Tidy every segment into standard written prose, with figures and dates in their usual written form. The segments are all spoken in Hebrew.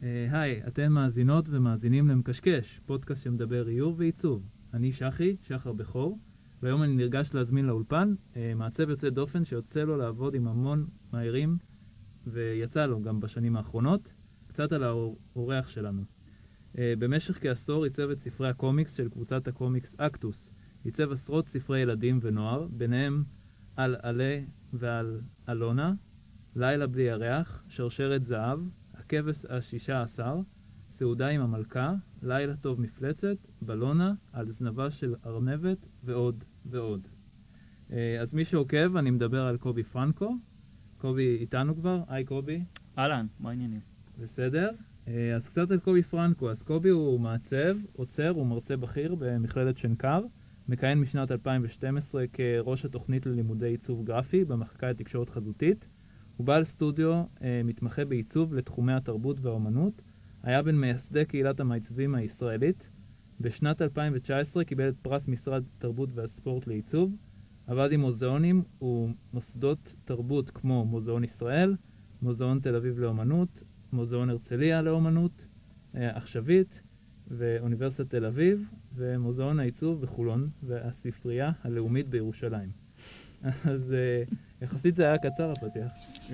היי, אתם מאזינות ומאזינים למקשקש, פודקאסט שמדבר איור ועיצוב. אני שחי, שחר בכור, והיום אני נרגש להזמין לאולפן מעצב יוצא דופן שיוצא לו לעבוד עם המון מהירים, ויצא לו גם בשנים האחרונות, קצת על האורח שלנו. במשך כעשור עיצב את ספרי הקומיקס של קבוצת הקומיקס אקטוס. עיצב עשרות ספרי ילדים ונוער, ביניהם על עלה ועל אלונה, לילה בלי ירח, שרשרת זהב, הכבש ה-16, סעודה עם המלכה, לילה טוב מפלצת, בלונה, על זנבה של ארנבת ועוד ועוד. אז מי שעוקב, אני מדבר על קובי פרנקו. קובי איתנו כבר. היי קובי. אהלן, מה העניינים? בסדר. אז קצת על קובי פרנקו. אז קובי הוא מעצב, עוצר, הוא מרצה בכיר במכללת שנקר, מכהן משנת 2012 כראש התוכנית ללימודי עיצוב גרפי במחלקה לתקשורת חזותית. הוא בעל סטודיו, מתמחה בעיצוב לתחומי התרבות והאומנות, היה בין מייסדי קהילת המעצבים הישראלית. בשנת 2019 קיבל את פרס משרד תרבות והספורט לעיצוב, עבד עם מוזיאונים ומוסדות תרבות כמו מוזיאון ישראל, מוזיאון תל אביב לאומנות, מוזיאון הרצליה לאומנות, עכשווית ואוניברסיטת תל אביב, ומוזיאון העיצוב בחולון והספרייה הלאומית בירושלים. אז יחסית זה היה קצר הפתיח.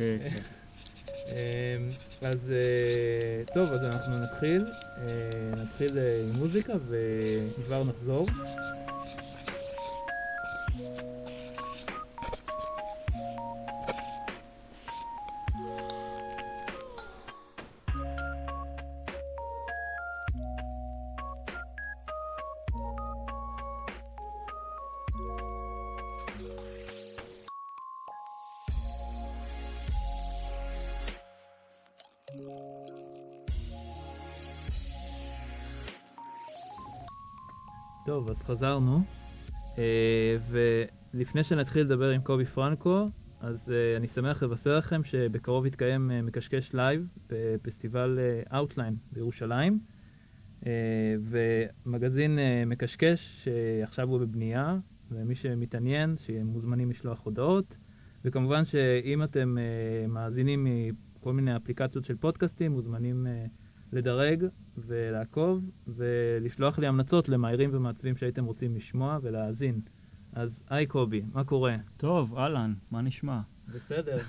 אז טוב, אז אנחנו נתחיל עם מוזיקה וכבר נחזור. טוב, אז חזרנו, ולפני שנתחיל לדבר עם קובי פרנקו, אז אני שמח לבשר לכם שבקרוב יתקיים מקשקש לייב בפסטיבל Outline בירושלים, ומגזין מקשקש שעכשיו הוא בבנייה, ומי שמתעניין שמוזמנים לשלוח הודעות, וכמובן שאם אתם מאזינים מכל מיני אפליקציות של פודקאסטים, מוזמנים לדרג ולעקוב ולשלוח לי המלצות למהירים ומעצבים שהייתם רוצים לשמוע ולהאזין. אז היי קובי, מה קורה? טוב, אהלן, מה נשמע? בסדר.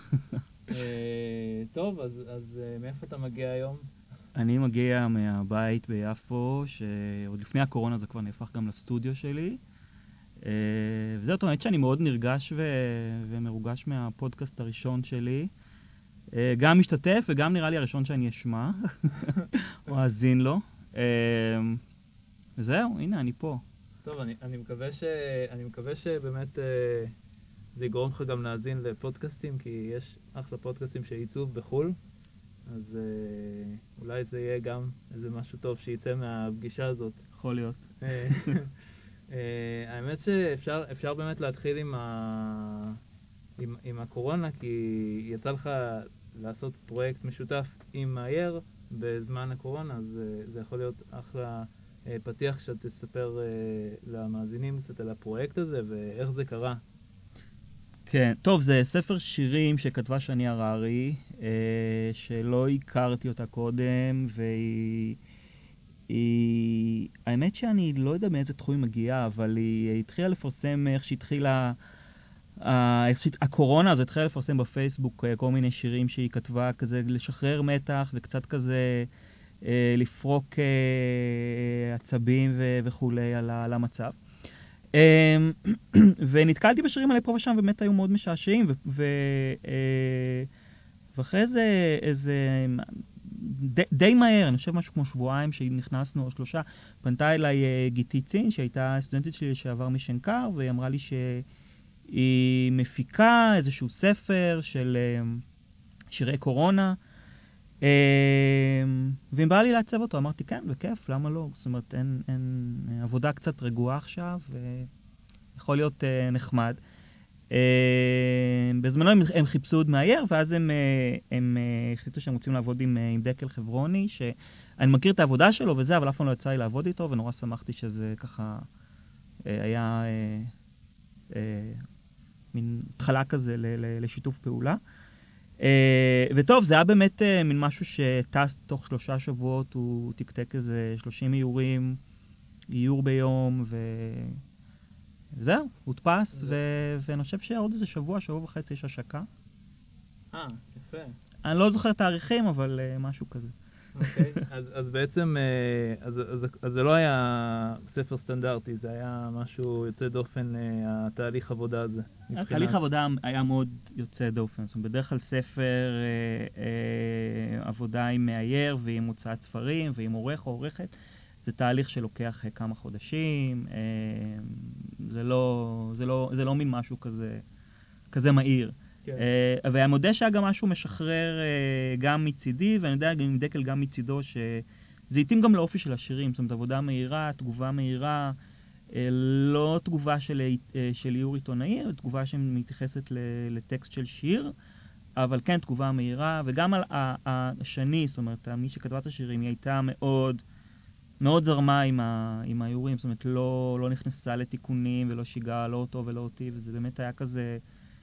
טוב, אז מאיפה אתה מגיע היום? אני מגיע מהבית ביפו, שעוד לפני הקורונה זה כבר נהפך גם לסטודיו שלי. וזהו, האמת שאני מאוד נרגש ומרוגש מהפודקאסט הראשון שלי. גם משתתף וגם נראה לי הראשון שאני אשמע, או אזין לו. וזהו, הנה, אני פה. טוב, אני מקווה שבאמת זה יגרום לך גם להאזין לפודקאסטים, כי יש אחלה פודקאסטים שעיצוב בחול, אז אולי זה יהיה גם איזה משהו טוב שיצא מהפגישה הזאת. יכול להיות. האמת שאפשר באמת להתחיל עם הקורונה, כי יצא לך לעשות פרויקט משותף עם מאייר בזמן הקורונה, אז זה יכול להיות אחלה פתיח שאתה תספר למאזינים קצת על הפרויקט הזה ואיך זה קרה. כן, טוב, זה ספר שירים שכתבה שני הררי, שלא הכרתי אותה קודם, האמת שאני לא יודע מאיזה תחום היא מגיעה, אבל היא התחילה לפרסם איך שהתחילה הקורונה, אז התחילה לפרסם בפייסבוק כל מיני שירים שהיא כתבה, כזה לשחרר מתח וקצת כזה לפרוק עצבים וכולי על המצב. ונתקלתי בשירים האלה פה ושם, באמת היו מאוד משעשעים, ואחרי זה איזה די מהר, אני חושב משהו כמו שבועיים שנכנסנו או 3, פנתה אליי גיטי צין, שהייתה סטודנטית שלי שעבר משנקר, והיא אמרה לי שהיא מפיקה איזשהו ספר של שירי קורונה, ואם בא לי לעצב אותו, אמרתי כן, בכיף, למה לא? זאת אומרת, אין עבודה קצת רגועה עכשיו, ויכול להיות נחמד. בזמנו הם חיפשו עוד מאייר, ואז הם החליטו שהם רוצים לעבוד עם דקל חברוני, שאני מכיר את העבודה שלו וזה, אבל אף פעם לא יצא לי לעבוד איתו, ונורא שמחתי שזה ככה היה מין התחלה כזה לשיתוף פעולה. וטוב, זה היה באמת מין משהו שטס תוך 3 שבועות, הוא תקתק איזה 30 איורים, איור ביום, וזהו, הודפס, ואני חושב שעוד איזה שבוע וחצי יש השקה. יפה. אני לא זוכר תאריכים, אבל משהו כזה. אוקיי, אז בעצם, אז זה לא היה ספר סטנדרטי, זה היה משהו יוצא דופן, התהליך עבודה הזה. תהליך עבודה היה מאוד יוצא דופן. זאת אומרת, בדרך כלל ספר עבודה עם מאייר ועם הוצאת ספרים ועם עורך או עורכת, זה תהליך שלוקח כמה חודשים, זה לא מין משהו כזה מהיר. אבל אני מודה שהיה גם משהו משחרר גם מצידי, ואני יודע עם דקל גם מצידו, שזה התאים גם לאופי של השירים, זאת אומרת, עבודה מהירה, תגובה מהירה, לא תגובה של איור עיתונאי, אלא תגובה שמתייחסת לטקסט של שיר, אבל כן תגובה מהירה, וגם על השני, זאת אומרת, מי שכתבה את השירים, היא הייתה מאוד, מאוד זרמה עם האיורים, זאת אומרת, לא נכנסה לתיקונים ולא שיגעה, לא אותו ולא אותי, וזה באמת היה כזה...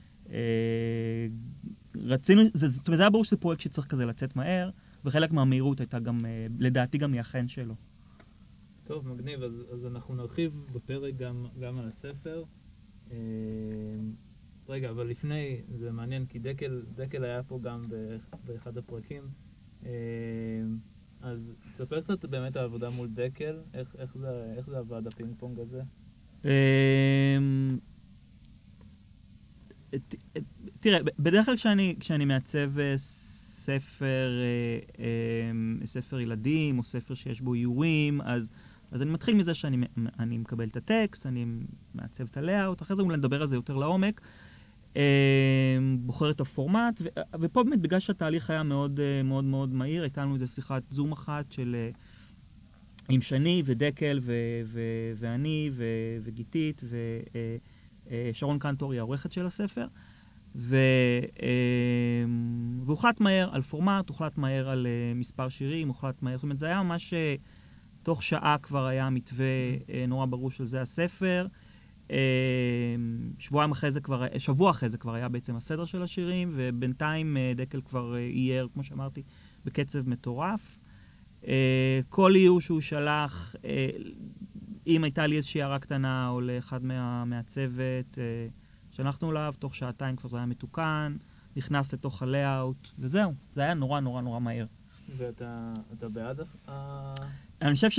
רצינו, זאת אומרת, זה היה ברור שזה פרויקט שצריך כזה לצאת מהר, וחלק מהמהירות הייתה גם, לדעתי גם מהחן שלו. טוב, מגניב, אז אנחנו נרחיב בפרק גם על הספר. רגע, אבל לפני, זה מעניין, כי דקל היה פה גם באחד הפרקים. אז תספר קצת באמת העבודה מול דקל, איך זה עבד הפינג פונג הזה? תראה, בדרך כלל כשאני מעצב ספר ילדים או ספר שיש בו איורים, אז אני מתחיל מזה שאני מקבל את הטקסט, אני מעצב את הלאוט, אחרי זה אולי נדבר על זה יותר לעומק, בוחר את הפורמט, ופה באמת בגלל שהתהליך היה מאוד מאוד מאוד מהיר, הייתה לנו איזו שיחת זום אחת עם שני ודקל ואני וגיתית שרון קנטור היא העורכת של הספר, והוחלט מהר על פורמט, הוחלט מהר על מספר שירים, הוחלט מהר, זאת אומרת, זה היה ממש תוך שעה כבר היה מתווה נורא ברור של זה הספר, שבוע אחרי זה כבר היה בעצם הסדר של השירים, ובינתיים דקל כבר אייר, כמו שאמרתי, בקצב מטורף. כל איור שהוא שלח, אם הייתה לי איזושהי הערה קטנה או לאחד מהצוות, שלחנו אליו, תוך שעתיים כבר זה היה מתוקן, נכנס לתוך הלאוט, וזהו, זה היה נורא נורא נורא מהר. ואתה בעד אני חושב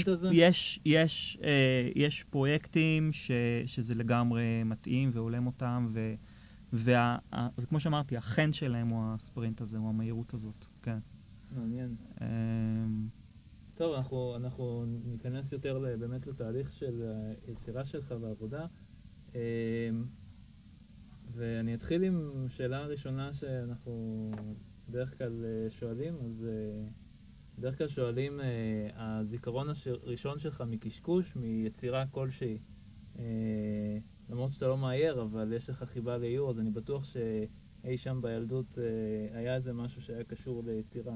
יש פרויקטים שזה לגמרי מתאים והולם אותם, וכמו שאמרתי, החן שלהם הוא הספרינט הזה, הוא המהירות הזאת, כן. מעניין. טוב, אנחנו ניכנס יותר באמת לתהליך של היצירה שלך והעבודה, ואני אתחיל עם שאלה הראשונה שאנחנו בדרך כלל שואלים, אז בדרך כלל שואלים הזיכרון הראשון שלך מקשקוש, מיצירה כלשהי, למרות שאתה לא מאייר, אבל יש לך חיבה לאיור, אז אני בטוח שאי שם בילדות היה איזה משהו שהיה קשור ליצירה.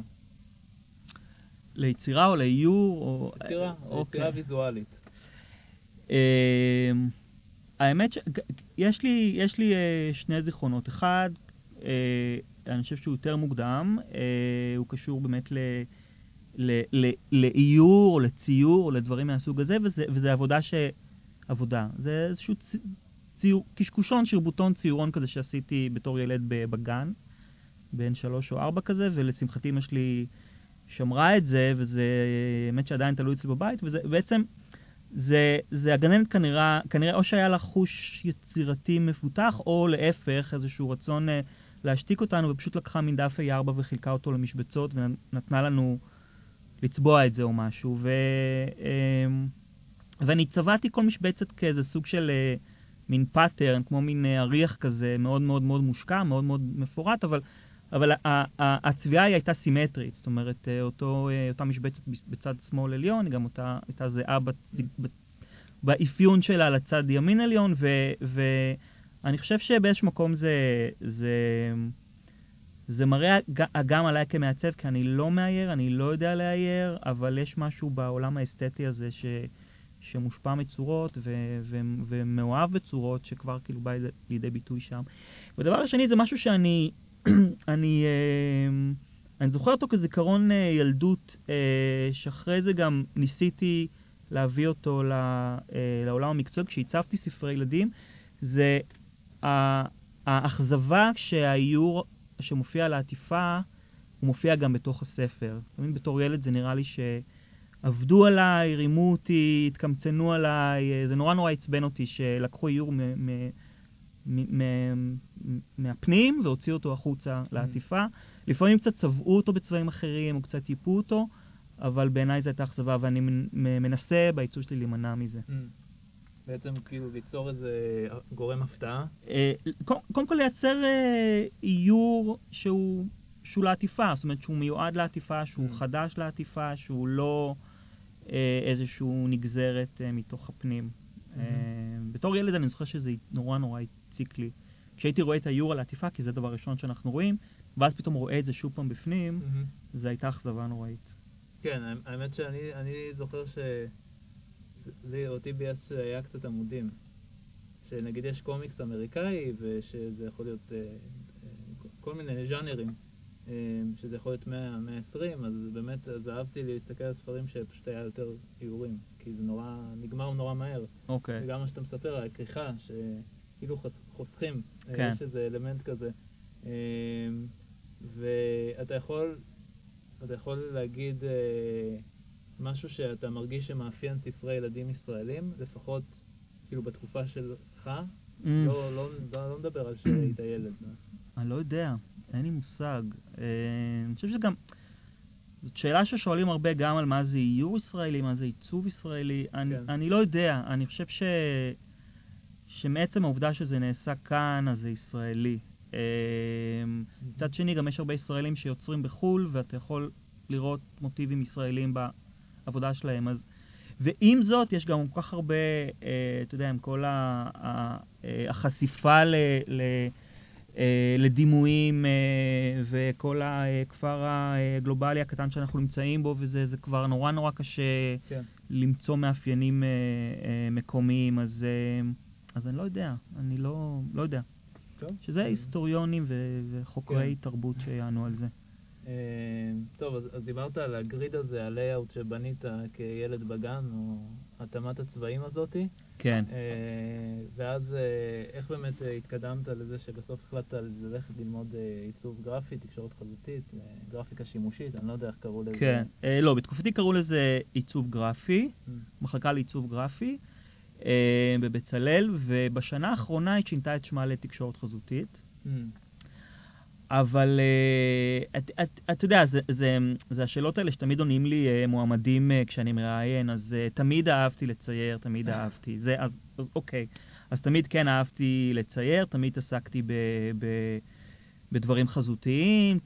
ליצירה או לאיור? ליצירה ויזואלית. האמת שיש לי שני זיכרונות. אחד, אני חושב שהוא יותר מוקדם, הוא קשור באמת לאיור או לציור או לדברים מהסוג הזה, וזה עבודה. זה איזשהו קשקושון, שרבוטון, ציורון כזה שעשיתי בתור ילד בגן, בין 3 או 4 כזה, ולשמחתי אמא שלי שמרה את זה, וזה באמת שעדיין תלוי אצלי בבית, וזה בעצם, זה הגננת כנראה או שהיה לה חוש יצירתי מפותח, או להפך, איזשהו רצון להשתיק אותנו, ופשוט לקחה מן דף A4 וחילקה אותו למשבצות, ונתנה לנו לצבוע את זה או משהו, ואני צבעתי כל משבצת כאיזה סוג של מין פאטרן, כמו מין אריח כזה, מאוד מאוד מאוד מושקע, מאוד מאוד מפורט, אבל הצביעה היא הייתה סימטרית, זאת אומרת, אותה משבצת בצד שמאל עליון, גם הייתה זהה באפיון שלה לצד ימין עליון, ואני חושב שבאיזשהו מקום זה מראה גם עליי כמעצב, כי אני לא מאייר, אני לא יודע לאייר, אבל יש משהו בעולם האסתטי הזה שמושפע מצורות ומאוהב בצורות, שכבר כאילו בא לידי ביטוי שם. והדבר השני זה משהו שאני אני זוכר אותו כזיכרון ילדות, שאחרי זה גם ניסיתי להביא אותו לעולם המקצועי, כשהצבתי ספרי ילדים, זה האכזבה כשהאיור שמופיע על העטיפה, הוא מופיע גם בתוך הספר. תמיד בתור ילד זה נראה לי שעבדו עליי, רימו אותי, התקמצנו עליי, זה נורא עצבן אותי שלקחו איור מהפנים והוציאו אותו החוצה לעטיפה. לפעמים קצת צבעו אותו בצבעים אחרים או קצת טיפו אותו, אבל בעיניי זו הייתה אכזבה, ואני מנסה בעיצוב שלי להימנע מזה. בעצם כאילו ליצור איזה גורם הפתעה? קודם כל לייצר איור שהוא לעטיפה, זאת אומרת שהוא מיועד לעטיפה, שהוא חדש לעטיפה, שהוא לא איזשהו נגזרת מתוך הפנים. בתור ילד אני זוכר שזה נורא הציק לי. כשהייתי רואה את האיור על העטיפה, כי זה דבר ראשון שאנחנו רואים, ואז פתאום רואה את זה שוב פעם בפנים, זו הייתה אכזבה נוראית. כן, האמת שאני זוכר אותי בייס היה קצת עמודים. שנגיד יש קומיקס אמריקאי, ושזה יכול להיות כל מיני ז'אנרים, שזה יכול להיות 120, אז באמת אז אהבתי להסתכל על ספרים שפשוט היה יותר איורים, כי זה נגמר נורא מהר. אוקיי. וגם מה שאתה מספר, הכריכה, שכאילו חוסכים, כן. יש איזה אלמנט כזה. ואתה יכול להגיד משהו שאתה מרגיש שמאפיין ספרי ילדים ישראלים, לפחות כאילו בתקופה שלך, לא מדבר על שהיית ילד. אני לא יודע, אין לי מושג. אני חושב שגם, זאת שאלה ששואלים הרבה גם על מה זה איור ישראלי, מה זה עיצוב ישראלי. אני לא יודע, אני חושב שמעצם העובדה שזה נעשה כאן, אז זה ישראלי. מצד שני, גם יש הרבה ישראלים שיוצרים בחול, ואתה יכול לראות מוטיבים ישראלים בעבודה שלהם. ועם זאת, יש גם כל כך הרבה, אתה יודע, עם כל החשיפה לדימויים, וכל הכפר הגלובלי הקטן שאנחנו נמצאים בו, וזה כבר נורא קשה למצוא מאפיינים מקומיים. אז אני לא יודע, אני לא יודע. שזה היסטוריונים וחוקרי תרבות שיענו על זה. טוב, אז דיברת על הגריד הזה, הלייאוט שבנית כילד בגן, או התאמת הצבעים הזאתי. כן. ואז איך באמת התקדמת לזה שבסוף החלטת ללכת ללמוד עיצוב גרפי, תקשורת חזותית, גרפיקה שימושית, אני לא יודע איך קראו לזה. כן, לא, בתקופתי קראו לזה עיצוב גרפי, מחלקה לעיצוב גרפי, בבצלאל, ובשנה האחרונה היא שינתה את שמה לתקשורת חזותית. אבל אתה יודע, זה השאלות האלה שתמיד עונים לי מועמדים כשאני מראיין, אז תמיד אהבתי לצייר, תמיד אהבתי. אז אוקיי, אז תמיד כן אהבתי לצייר, תמיד עסקתי בדברים חזותיים,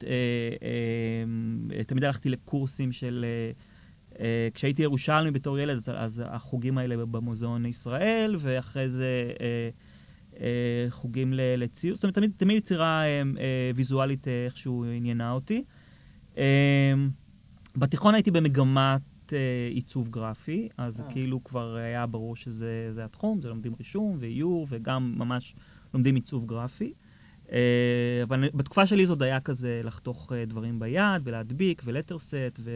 תמיד הלכתי לקורסים של... כשהייתי ירושלמי בתור ילד, אז החוגים האלה במוזיאון ישראל, ואחרי זה חוגים לציור. זאת אומרת, תמיד יצירה ויזואלית איכשהו עניינה אותי. בתיכון הייתי במגמת עיצוב גרפי, אז כאילו כבר היה ברור שזה התחום, זה לומדים רישום ואיור, וגם ממש לומדים עיצוב גרפי. אבל בתקופה שלי זאת היה כזה לחתוך דברים ביד, ולהדביק, ולטרסט,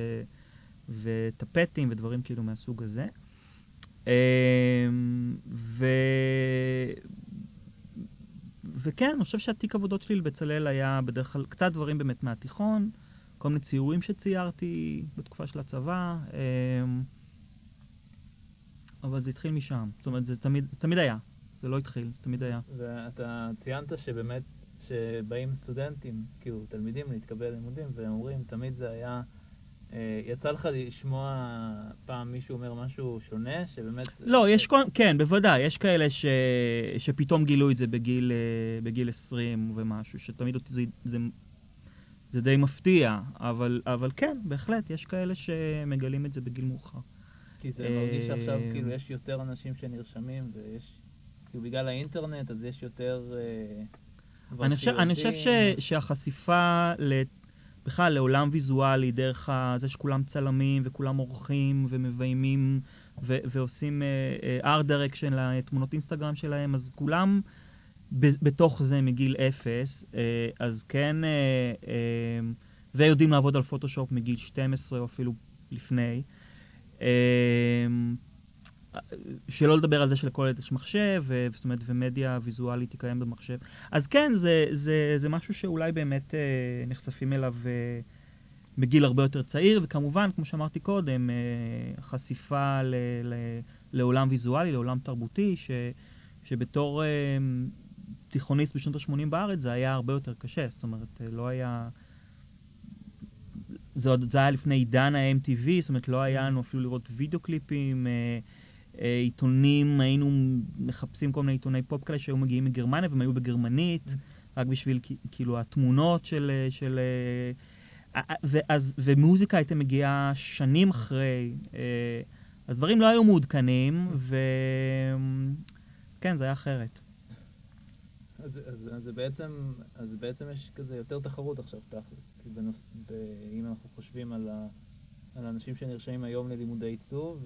וטפטים ודברים כאילו מהסוג הזה. וכן, אני חושב שהתיק עבודות שלי לבצלאל היה בדרך כלל קצת דברים באמת מהתיכון, כל מיני ציורים שציירתי בתקופה של הצבא, אבל זה התחיל משם. זאת אומרת, זה תמיד היה. זה לא התחיל, זה תמיד היה. ואתה ציינת שבאמת, שבאים סטודנטים, כאילו תלמידים להתקבל לימודים, והם אומרים, תמיד זה היה... יצא לך לשמוע פעם מישהו אומר משהו שונה, שבאמת... לא, כן, בוודאי, יש כאלה שפתאום גילו את זה בגיל 20 ומשהו, שתמיד אותי זה די מפתיע, אבל כן, בהחלט, יש כאלה שמגלים את זה בגיל מאוחר. כי זה מרגיש שעכשיו כאילו יש יותר אנשים שנרשמים, ויש, כאילו בגלל האינטרנט, אז יש יותר... אני חושב שהחשיפה בכלל לעולם ויזואלי, דרך זה שכולם צלמים וכולם עורכים ומביימים ועושים art direction לתמונות אינסטגרם שלהם, אז כולם בתוך זה מגיל 0, אז כן, ויודעים לעבוד על פוטושופ מגיל 12 או אפילו לפני. שלא לדבר על זה שלכל ילד יש מחשב, זאת אומרת, ומדיה ויזואלית תקיים במחשב. אז כן, זה משהו שאולי באמת נחשפים אליו בגיל הרבה יותר צעיר, וכמובן, כמו שאמרתי קודם, חשיפה לעולם ויזואלי, לעולם תרבותי, שבתור תיכוניסט בשנות ה-80 בארץ זה היה הרבה יותר קשה. זאת אומרת, לא היה... זה היה לפני עידן ה-MTV, זאת אומרת, לא היה לנו אפילו לראות וידאו קליפים, עיתונים, היינו מחפשים כל מיני עיתוני פופ כאלה שהיו מגיעים מגרמניה, והם היו בגרמנית, רק בשביל כאילו התמונות של ומוזיקה הייתה מגיעה שנים אחרי, אז דברים לא היו מעודכנים, וכן, זה היה אחרת. אז בעצם יש כזה יותר תחרות עכשיו, אם אנחנו חושבים על האנשים שנרשמים היום ללימודי עיצוב,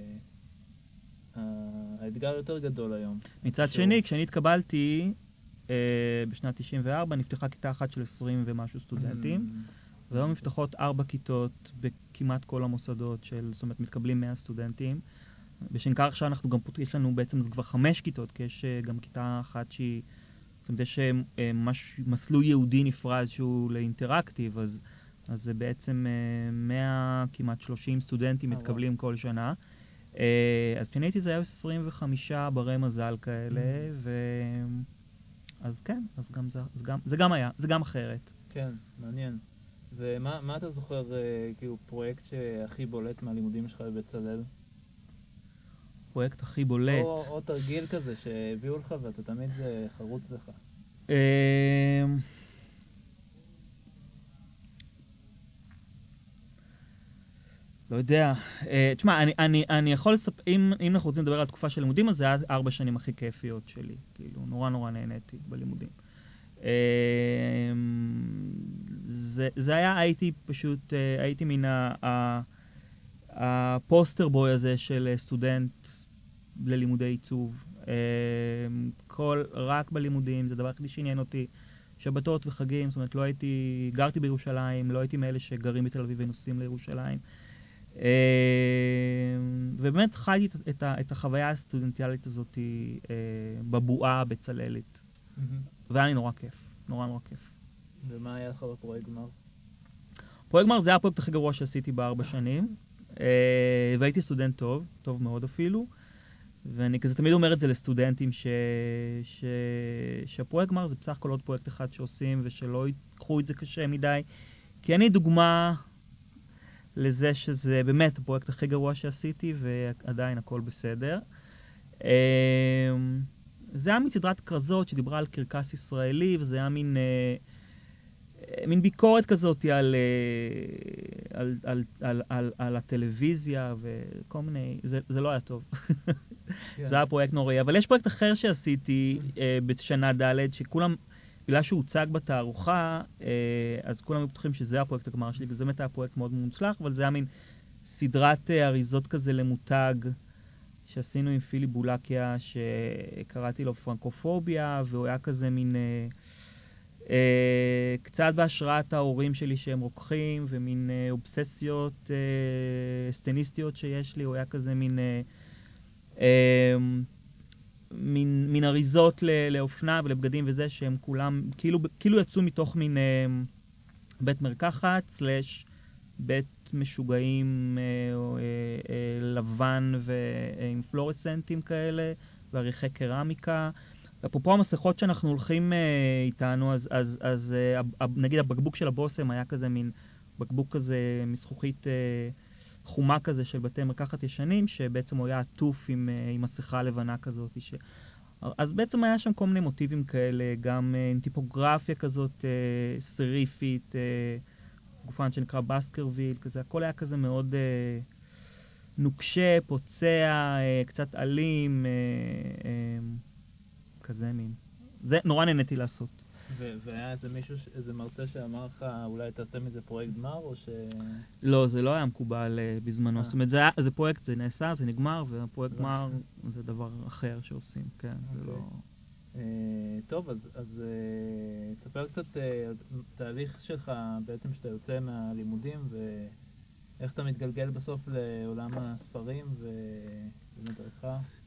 האתגר יותר גדול היום. מצד שני, כשאני התקבלתי בשנת 94, נפתחה כיתה אחת של 20 ומשהו סטודנטים, והיום נפתחות 4 כיתות בכמעט כל המוסדות זאת אומרת, מתקבלים 100 סטודנטים. בשנקר עכשיו אנחנו גם יש לנו בעצם כבר 5 כיתות, כי יש גם כיתה אחת שהיא, זאת אומרת, יש מסלול יהודי נפרד שהוא לאינטראקטיב, אז זה בעצם 100, כמעט 30 סטודנטים מתקבלים כל שנה. אז כשאני הייתי זה היה 25 ברי מזל כאלה, אז כן, זה גם היה, זה גם אחרת. כן, מעניין. ומה אתה זוכר, כאילו, פרויקט שהכי בולט מהלימודים שלך בבצלאל? פרויקט הכי בולט. או תרגיל כזה שהביאו לך ואתה תמיד חרוץ לך. לא יודע. תשמע, אני יכול לספר, אם אנחנו רוצים לדבר על תקופה של לימודים, אז זה היה 4 שנים הכי כיפיות שלי. כאילו, נורא נהניתי בלימודים. זה היה, הייתי מן הפוסטר בוי הזה של סטודנט ללימודי עיצוב. רק בלימודים, זה דבר כדי שעניין אותי. שבתות וחגים, זאת אומרת, גרתי בירושלים, לא הייתי מאלה שגרים בתל אביב ונוסעים לירושלים. ובאמת חייתי את החוויה הסטודנטיאלית הזאת בבועה בצללית. והיה לי נורא כיף, נורא כיף. ומה היה לך בפרויקט גמר? פרויקט גמר זה היה הפרויקט הכי גרוע שעשיתי ב4 שנים, והייתי סטודנט טוב מאוד אפילו, ואני כזה תמיד אומר את זה לסטודנטים שהפרויקט גמר זה בסך הכל עוד פרויקט אחד שעושים, ושלא ייקחו את זה קשה מדי, כי אני דוגמה לזה שזה באמת הפרויקט הכי גרוע שעשיתי, ועדיין הכל בסדר. זה היה מסדרת כרזות שדיברה על קרקס ישראלי, וזה היה מין ביקורת כזאת על הטלוויזיה וכל מיני, זה לא היה טוב. זה היה פרויקט נוראי. אבל יש פרויקט אחר שעשיתי בשנה ד' שכולם, בגלל שהוא הוצג בתערוכה, אז כולם היו בטוחים שזה הפרויקט הגמר שלי, וזה באמת היה פרויקט מאוד מוצלח, אבל זה היה מין סדרת אריזות כזה למותג, שעשינו עם פילי בולקיה, שקראתי לו פרנקופוביה, והוא היה כזה מין קצת בהשראת ההורים שלי שהם רוקחים, ומין אובססיות סטניסטיות שיש לי, הוא היה כזה מין אריזות לאופנה ולבגדים וזה, שהם כולם כאילו יצאו מתוך מין בית מרקחת סלש בית משוגעים לבן ועם פלורסנטים כאלה ועריכי קרמיקה. אפרופו המסכות שאנחנו הולכים איתנו, אז נגיד הבקבוק של הבוסם היה כזה מין בקבוק כזה מזכוכית חומה כזה של בתי מרקחת ישנים, שבעצם הוא היה עטוף עם מסכה לבנה כזאת. אז בעצם היה שם כל מיני מוטיבים כאלה, גם עם טיפוגרפיה כזאת סריפית, גופן שנקרא בסקרוויל, כזה, הכל היה כזה מאוד נוקשה, פוצע, קצת אלים, כזה מין. זה נורא נהניתי לעשות. והיה איזה מרצה שאמר לך, אולי תעשה מזה פרויקט גמר, או ש... לא, זה לא היה מקובל בזמנו. זאת אומרת, זה פרויקט, זה נעשה, זה נגמר, והפרויקט גמר זה דבר אחר שעושים, כן, זה לא... טוב, אז תספר קצת על תהליך שלך בעצם שאתה יוצא מהלימודים ואיך אתה מתגלגל בסוף לעולם הספרים ומדריך.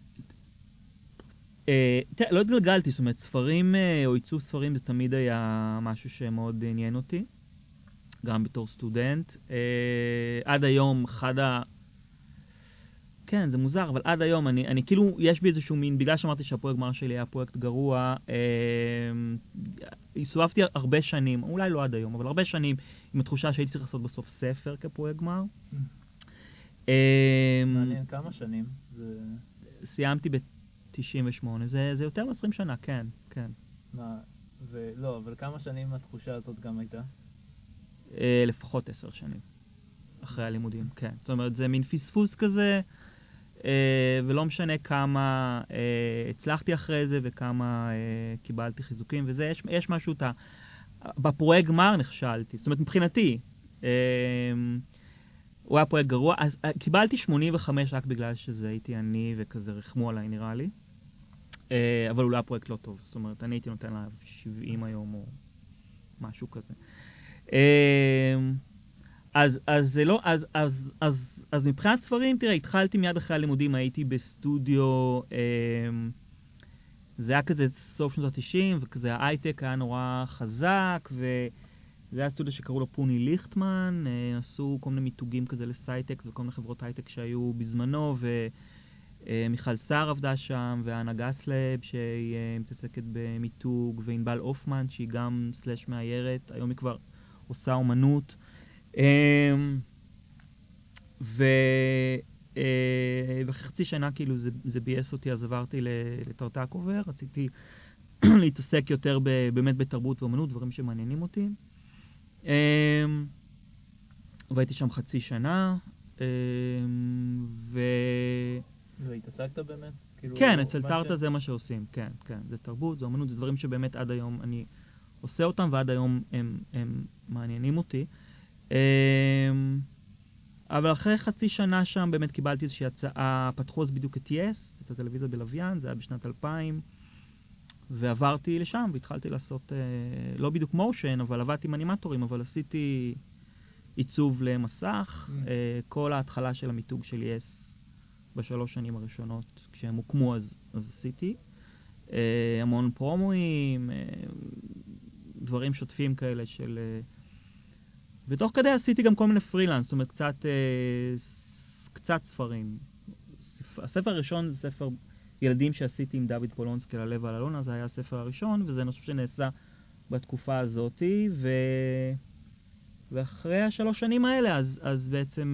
תראה, לא התגלגלתי, זאת אומרת, ספרים או עיצוב ספרים זה תמיד היה משהו שמאוד עניין אותי, גם בתור סטודנט. עד היום, כן, זה מוזר, אבל עד היום אני כאילו, יש בי איזשהו מין, בגלל שאמרתי שהפרויקט גמר שלי היה פרויקט גרוע, הסתובבתי הרבה שנים, אולי לא עד היום, אבל הרבה שנים עם התחושה שהייתי צריך לעשות בסוף ספר כפרויקט גמר. מעניין, כמה שנים? סיימתי ב-98, זה יותר מ-20 שנה, כן, כן. לא, אבל כמה שנים התחושה הזאת גם הייתה? לפחות 10 שנים, אחרי הלימודים, כן. זאת אומרת, זה מין פספוס כזה, ולא משנה כמה הצלחתי אחרי זה וכמה קיבלתי חיזוקים, וזה, יש משהו, בפרויקט גמר נכשלתי. זאת אומרת, מבחינתי, הוא היה פרויקט גרוע, אז קיבלתי 85 רק בגלל שזה הייתי אני וכזה רחמו עליי נראה לי, אבל הוא לא היה פרויקט לא טוב, זאת אומרת, אני הייתי נותן לה 70 היום או משהו כזה. אז מבחינת ספרים, תראה, התחלתי מיד אחרי הלימודים, הייתי בסטודיו, זה היה כזה סוף שנות ה-90, וכזה ההייטק היה נורא חזק, וזה היה סטודיו שקראו לו פוני ליכטמן, עשו כל מיני מיתוגים כזה לסייטק וכל מיני חברות הייטק שהיו בזמנו, ומיכל סער עבדה שם, ואנה גסלב שהיא מתעסקת במיתוג, וענבל אופמן שהיא גם סלש מאיירת, היום היא כבר עושה אומנות. וחצי שנה כאילו זה בייס אותי, אז עברתי לטרטקובר, רציתי להתעסק יותר באמת בתרבות ואומנות, דברים שמעניינים אותי. והייתי שם חצי שנה, והתעסקת באמת? כן, אצל טרטה זה מה שעושים, כן, כן. זה תרבות, זה אומנות, זה דברים שבאמת עד היום אני עושה אותם, ועד היום הם מעניינים אותי. אבל אחרי חצי שנה שם באמת קיבלתי איזושהי הצעה, פתחו אז בדיוק את YES, את הטלוויזיה בלוויין, זה היה בשנת 2000, ועברתי לשם והתחלתי לעשות, לא בדיוק מושן, אבל עבדתי עם אנימטורים, אבל עשיתי עיצוב למסך, כל ההתחלה של המיתוג של YES בשלוש שנים הראשונות, כשהם הוקמו אז עשיתי, המון פרומואים, דברים שוטפים כאלה של... ותוך כדי עשיתי גם כל מיני פרילנס, זאת אומרת, קצת ספרים. הספר הראשון זה ספר ילדים שעשיתי עם דוד פולונסקי, ללב על אלונה, זה היה הספר הראשון, וזה אני חושב שנעשה בתקופה הזאת, ואחרי השלוש שנים האלה, אז בעצם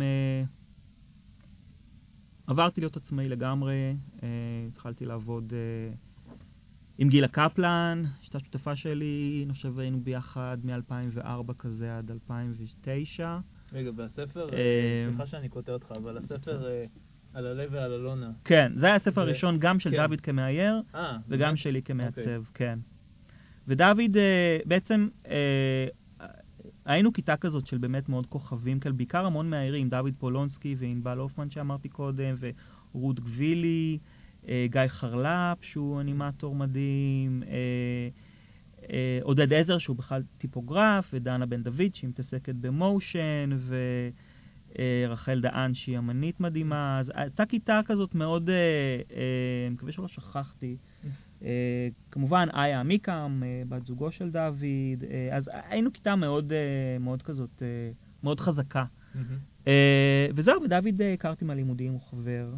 עברתי להיות עצמאי לגמרי, התחלתי לעבוד עם גילה קפלן, שהייתה שותפה שלי, אני חושב היינו ביחד מ-2004 כזה עד 2009. רגע, והספר, סליחה שאני קוטע אותך, אבל הספר על הלב ועל אלונה. כן, זה היה הספר הראשון גם של דוד כמאייר, וגם שלי כמעצב, כן. ודוד, בעצם היינו כיתה כזאת של באמת מאוד כוכבים, בעיקר המון מאיירים, דוד פולונסקי וענבל אופמן שאמרתי קודם, ורות גבילי, גיא חרלפ, שהוא אנימטור מדהים, עודד עזר, שהוא בכלל טיפוגרף, ודנה בן דוד, שהיא מתעסקת במושן, ורחל דהן, שהיא אמנית מדהימה. אז הייתה כיתה כזאת מאוד, אני מקווה שלא שכחתי, כמובן איה עמיקם, בת זוגו של דוד, אז היינו כיתה מאוד, מאוד כזאת, מאוד חזקה. וזהו, ודוד הכרתי מהלימודים, הוא חבר.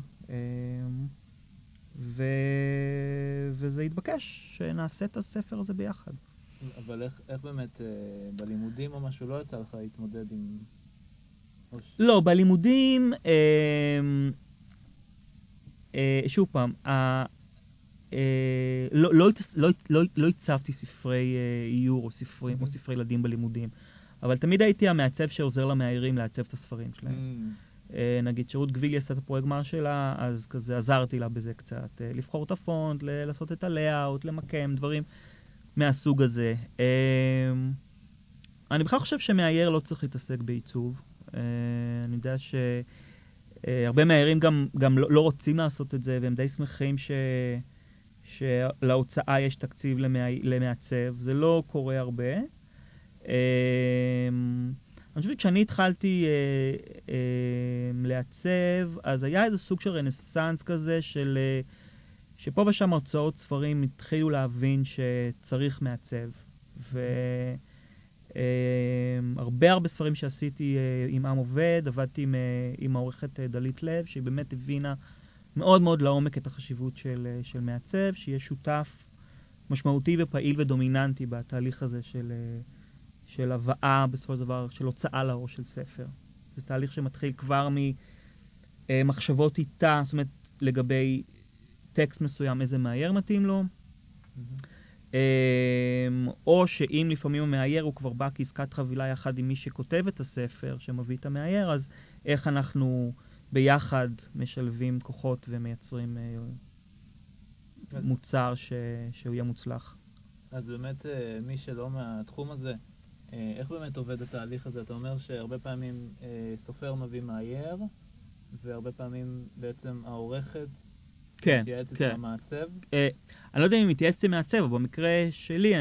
וזה התבקש שנעשה את הספר הזה ביחד. אבל איך באמת בלימודים או משהו לא יצא לך להתמודד עם... לא, בלימודים, שוב פעם, לא הצבתי ספרי איור או ספרי ילדים בלימודים, אבל תמיד הייתי המעצב שעוזר למאיירים לעצב את הספרים שלהם. נגיד שרות גבילי עשתה את הפרויקט גמר שלה, אז כזה עזרתי לה בזה קצת, לבחור את הפונט, לעשות את הלייאוט, למקם, דברים מהסוג הזה. אני בכלל חושב שמאייר לא צריך להתעסק בעיצוב. אני יודע שהרבה מאיירים גם לא רוצים לעשות את זה, והם די שמחים שלהוצאה יש תקציב למעצב. זה לא קורה הרבה. אני חושבת שאני התחלתי לעצב, אז היה איזה סוג של רנסנס כזה שפה ושם הרצאות ספרים התחילו להבין שצריך מעצב. הרבה ספרים שעשיתי עם עם עובד, עבדתי עם העורכת דלית לב, שהיא באמת הבינה מאוד מאוד לעומק את החשיבות של מעצב, שיהיה שותף משמעותי ופעיל ודומיננטי בתהליך הזה של הבאה, בסופו של דבר, של הוצאה לאור של ספר. זה תהליך שמתחיל כבר ממחשבות איתה, זאת אומרת, לגבי טקסט מסוים, איזה מאייר מתאים לו, או שאם לפעמים המאייר הוא כבר בא כעסקת חבילה יחד עם מי שכותב את הספר, שמביא את המאייר, אז איך אנחנו ביחד משלבים כוחות ומייצרים מוצר שהוא יהיה מוצלח. אז באמת, מי שלא מהתחום הזה, איך באמת עובד התהליך הזה? אתה אומר שהרבה פעמים סופר מביא מאייר, והרבה פעמים בעצם העורכת מתייעצת עם המעצב? אני לא יודע אם היא מתייעצת עם מעצב, אבל במקרה שלי,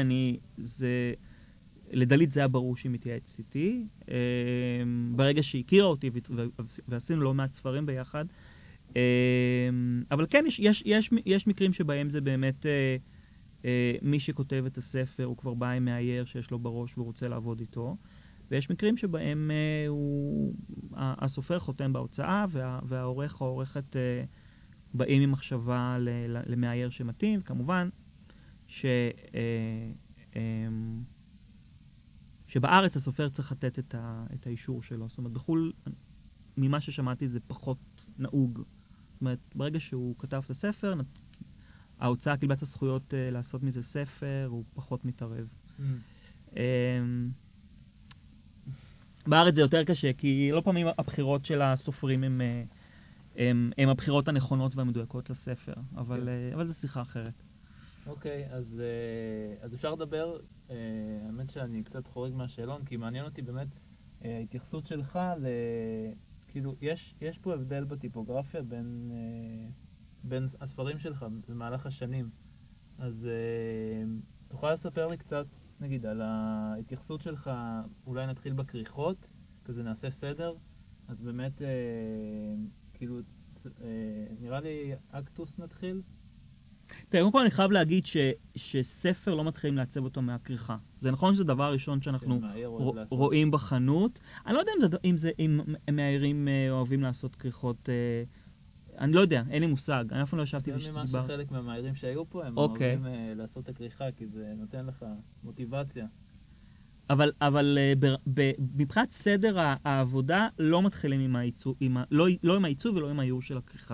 לדלית זה היה ברור שהיא מתייעצת איתי. ברגע שהיא הכירה אותי ועשינו לא מעט ספרים ביחד. אבל כן, יש מקרים שבהם זה באמת מי שכותב את הספר הוא כבר בא עם מאייר שיש לו בראש והוא רוצה לעבוד איתו. ויש מקרים שבהם הסופר חותם בהוצאה והעורך או העורכת באים עם מחשבה למאייר שמתאים. כמובן שבארץ הסופר צריך לתת את האישור שלו. זאת אומרת, בחול, ממה ששמעתי זה פחות נהוג. זאת אומרת, ברגע שהוא כתב את הספר, ההוצאה קיבלה את הזכויות לעשות מזה ספר, הוא פחות מתערב. בארץ זה יותר קשה, כי לא פעמים הבחירות של הסופרים הם הבחירות הנכונות והמדויקות לספר, אבל זו שיחה אחרת. אוקיי, אז אפשר לדבר, האמת שאני קצת חורג מהשאלון, כי מעניין אותי באמת ההתייחסות שלך כאילו, יש פה הבדל בטיפוגרפיה בין הספרים שלך במהלך השנים. אז תוכל לספר לי קצת, נגיד, על ההתייחסות שלך, אולי נתחיל בכריכות, כזה נעשה סדר. אז באמת, כאילו, נראה לי אקטוס נתחיל. תראה, קודם כל אני חייב להגיד שספר לא מתחילים לעצב אותו מהכריכה. זה נכון שזה דבר ראשון שאנחנו רואים בחנות. אני לא יודע אם מאיירים אוהבים לעשות כריכות, אני לא יודע, אין לי מושג. אני אף פעם לא ישבתי ושדיבר. זה ממש חלק מהמאיירים שהיו פה, הם אוהבים לעשות את הכריכה, כי זה נותן לך מוטיבציה. אבל מבחינת סדר העבודה לא מתחילים עם העיצוב, לא עם העיצוב ולא עם האיור של הכריכה.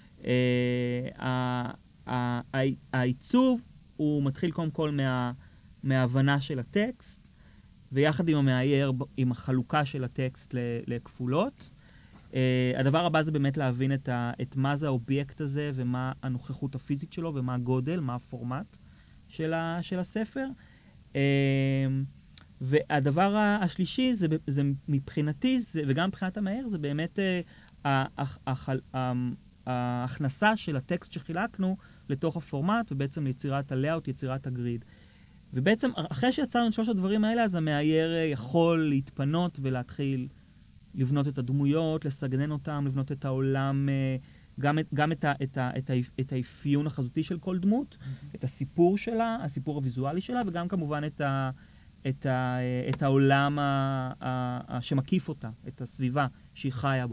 העיצוב הוא מתחיל קודם כל מההבנה של הטקסט, ויחד עם המאייר, עם החלוקה של הטקסט לכפולות. הדבר הבא זה באמת להבין את מה זה האובייקט הזה, ומה הנוכחות הפיזית שלו, ומה הגודל, מה הפורמט של הספר. והדבר השלישי זה מבחינתי, וגם מבחינת המאייר, זה באמת ההכנסה של הטקסט שחילקנו לתוך הפורמט, ובעצם ליצירת הלאוט, יצירת הגריד. ובעצם, אחרי שיצרנו את שלוש הדברים האלה, אז המאייר יכול להתפנות ולהתחיל לבנות את הדמויות, לסגנן אותם, לבנות את העולם, גם את האפיון החזותי של כל דמות, את הסיפור שלה, הסיפור הוויזואלי שלה, וגם כמובן את העולם שמקיף אותה, את הסביבה שהיא חיה בו.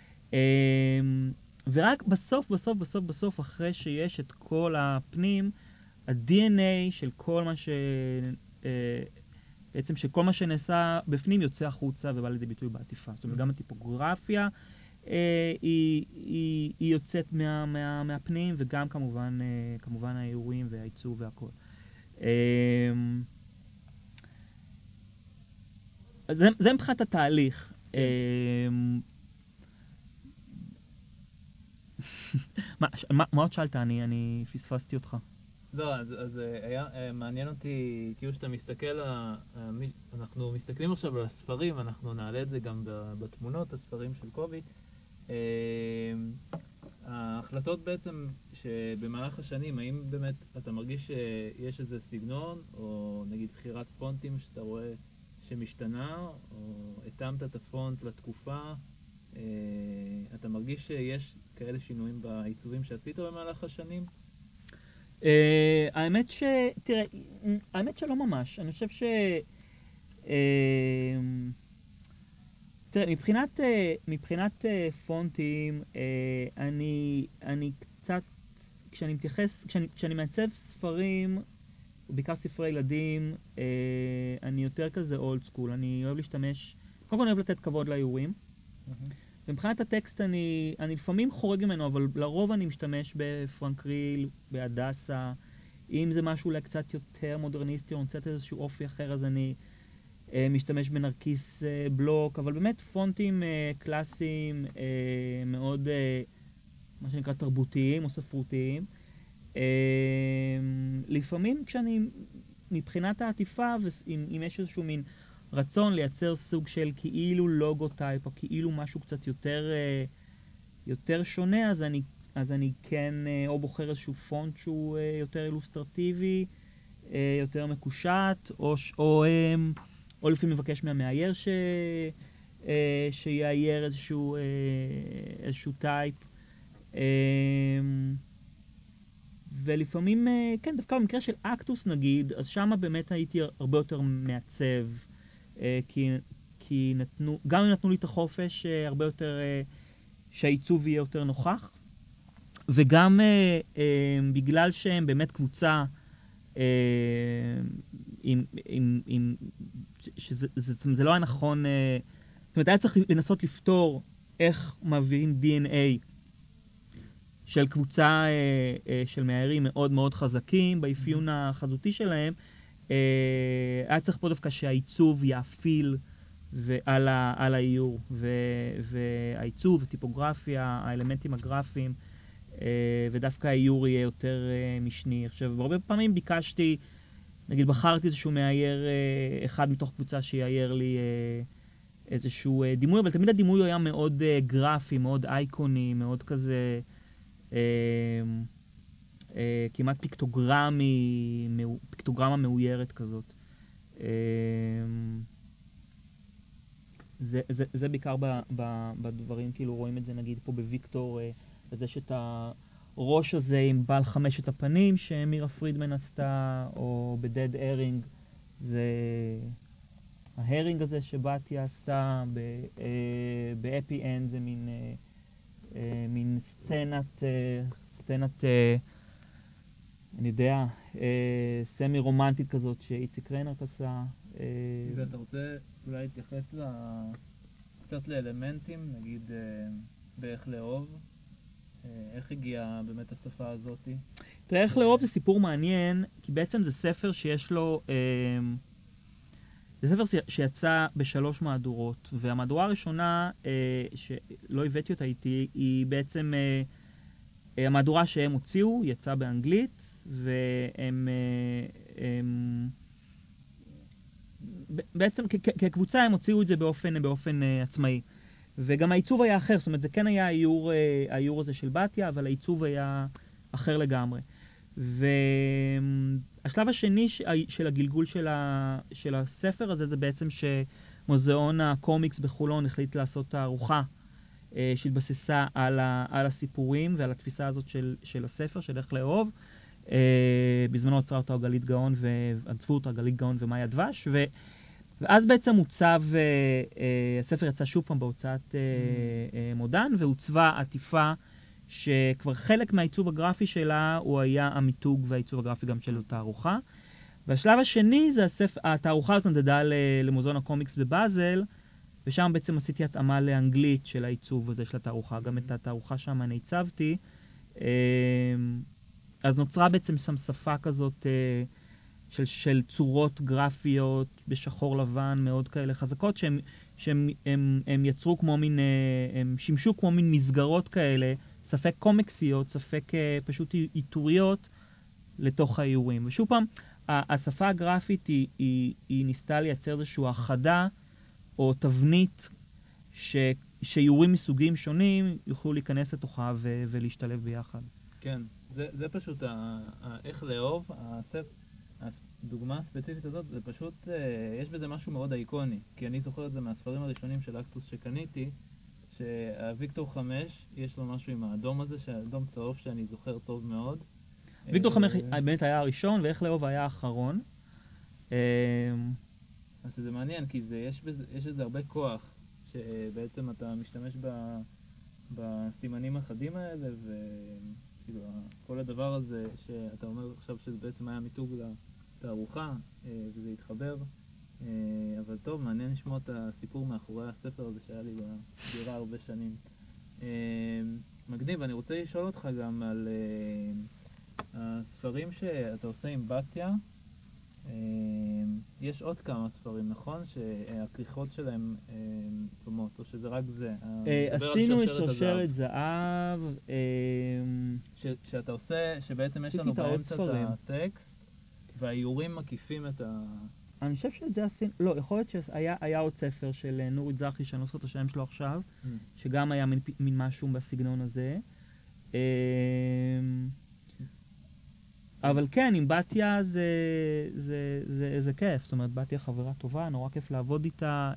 ורק בסוף, אחרי שיש את כל הפנים, ה-DNA של כל מה בעצם שכל מה שנעשה בפנים יוצא החוצה ובא לידי ביטוי בעטיפה. זאת אומרת, גם הטיפוגרפיה היא יוצאת מהפנים, וגם כמובן האיורים והעיצוב והכל. זה מבחינת התהליך. מה עוד שאלת? אני פספסתי אותך. לא, אז היה מעניין אותי, כאילו שאתה מסתכל, אנחנו מסתכלים עכשיו על הספרים, אנחנו נעלה את זה גם בתמונות, הספרים של קובי. ההחלטות בעצם שבמהלך השנים, האם באמת אתה מרגיש שיש איזה סגנון, או נגיד בחירת פונטים שאתה רואה שמשתנה, או התאמת את הפונט לתקופה, אתה מרגיש שיש כאלה שינויים בעיצובים שעשית במהלך השנים? האמת שלא ממש. אני חושב תראה, מבחינת פונטים, אני קצת, כשאני מעצב ספרים, בעיקר ספרי ילדים, אני יותר כזה אולד סקול. אני אוהב להשתמש, קודם כל אני אוהב לתת כבוד לאיורים. ומבחינת הטקסט אני לפעמים חורג ממנו, אבל לרוב אני משתמש בפרנק ריל, בהדסה. אם זה משהו אולי קצת יותר מודרניסטי, או רוצה לתת איזשהו אופי אחר, אז אני משתמש בנרקיס בלוק, אבל באמת פונטים קלאסיים, מאוד, מה שנקרא, תרבותיים או ספרותיים. לפעמים מבחינת העטיפה, אם יש איזשהו מין רצון לייצר סוג של כאילו לוגו טייפ, או כאילו משהו קצת יותר שונה, אז אני כן או בוחר איזשהו פונט שהוא יותר אילוסטרטיבי, יותר מקושט, או לפעמים מבקש מהמאייר שיאייר איזשהו טייפ. ולפעמים, כן, דווקא במקרה של אקטוס נגיד, אז שמה באמת הייתי הרבה יותר מעצב, כי גם אם נתנו לי את החופש, הרבה יותר, שהעיצוב יהיה יותר נוכח, וגם בגלל שהם באמת קבוצה, שזה לא היה נכון, זאת אומרת, היה צריך לנסות לפתור איך מביאים DNA של קבוצה של מאיירים מאוד מאוד חזקים, באפיון החזותי שלהם, היה צריך פה דווקא שהעיצוב יאפיל על האיור, והעיצוב, הטיפוגרפיה, האלמנטים הגרפיים, ודווקא האיור יהיה יותר משני. עכשיו, הרבה פעמים ביקשתי, נגיד בחרתי איזשהו מאייר אחד מתוך קבוצה שיאייר לי איזשהו דימוי, אבל תמיד הדימוי היה מאוד גרפי, מאוד אייקוני, מאוד כזה כמעט פיקטוגרמה מאוירת כזאת. זה בעיקר בדברים, כאילו רואים את זה נגיד פה בוויקטור, אז יש את הראש הזה עם בעל 5 הפנים שמירה פרידמן עשתה, או בדד הרינג, זה ההרינג הזה שבתיה עשתה, באפי אנד זה מין סצנת, אני יודע, סמי רומנטית כזאת שאיציק ריינרט עשה. ואתה רוצה אולי להתייחס קצת לאלמנטים, נגיד באיך לאהוב? איך הגיעה באמת השפה הזאת? תראה, איך לאהוב זה סיפור מעניין, כי בעצם זה ספר שיש לו, זה ספר שיצא ב3 מהדורות, והמהדורה הראשונה, שלא הבאתי אותה איתי, היא בעצם המהדורה שהם הוציאו, יצא באנגלית, והם בעצם כקבוצה הם הוציאו את זה באופן עצמאי. וגם העיצוב היה אחר, זאת אומרת, זה כן היה האיור הזה של בתיה, אבל העיצוב היה אחר לגמרי. והשלב השני של הגלגול של הספר הזה, זה בעצם שמוזיאון הקומיקס בחולון החליט לעשות תערוכה שהתבססה על הסיפורים ועל התפיסה הזאת של הספר, של איך לאהוב. בזמנו עצרה אותה גלית גאון, ועצבו אותה גלית גאון ומאיה דבש, ואז בעצם הוצב, הספר יצא שוב פעם בהוצאת מודן, והוצבה עטיפה שכבר חלק מהעיצוב הגרפי שלה הוא היה המיתוג והעיצוב הגרפי גם של התערוכה. והשלב השני זה התערוכה הזאת נדדה למוזיאון הקומיקס בבאזל, ושם בעצם עשיתי התאמה לאנגלית של העיצוב הזה של התערוכה, גם את התערוכה שם אני הצבתי. אז נוצרה בעצם שם שפה כזאת של צורות גרפיות בשחור לבן מאוד כאלה חזקות, שהם יצרו כמו מין, הם שימשו כמו מין מסגרות כאלה, ספק קומיקסיות, ספק פשוט איתוריות לתוך האיורים. ושוב פעם, השפה הגרפית היא ניסתה לייצר איזושהי החדה או תבנית שאיורים מסוגים שונים יוכלו להיכנס לתוכה ולהשתלב ביחד. כן, זה פשוט איך לאהוב, הדוגמה הספציפית הזאת, זה פשוט, יש בזה משהו מאוד איקוני, כי אני זוכר את זה מהספרים הראשונים של אקטוס שקניתי, שהוויקטור 5, יש לו משהו עם האדום הזה, האדום צהוב שאני זוכר טוב מאוד. ויקטור 5 באמת היה הראשון, ואיך לאהוב היה האחרון. אז זה מעניין, כי יש לזה הרבה כוח, שבעצם אתה משתמש בסימנים החדים האלה, וכאילו כל הדבר הזה שאתה אומר עכשיו שזה בעצם היה מיתוג לתערוכה, וזה התחבר. אבל טוב, מעניין לשמוע את הסיפור מאחורי הספר הזה שהיה לי בדירה הרבה שנים. מגניב, אני רוצה לשאול אותך גם על הספרים שאתה עושה עם בתיה. יש עוד כמה ספרים, נכון? שהכריכות שלהם דומות, או שזה רק זה? עשינו את שרשרת זהב. שאתה עושה, שבעצם יש לנו באמצע את הטקסט, והאיורים מקיפים את ה... אני חושב שאת זה עשינו, לא, יכול להיות שהיה עוד ספר של נורית זרחי, שאני לא זוכר את השם שלו עכשיו, שגם היה מין משהו בסגנון הזה. אבל כן, עם בתיה זה כיף, זאת אומרת, בתיה חברה טובה, נורא כיף לעבוד איתה.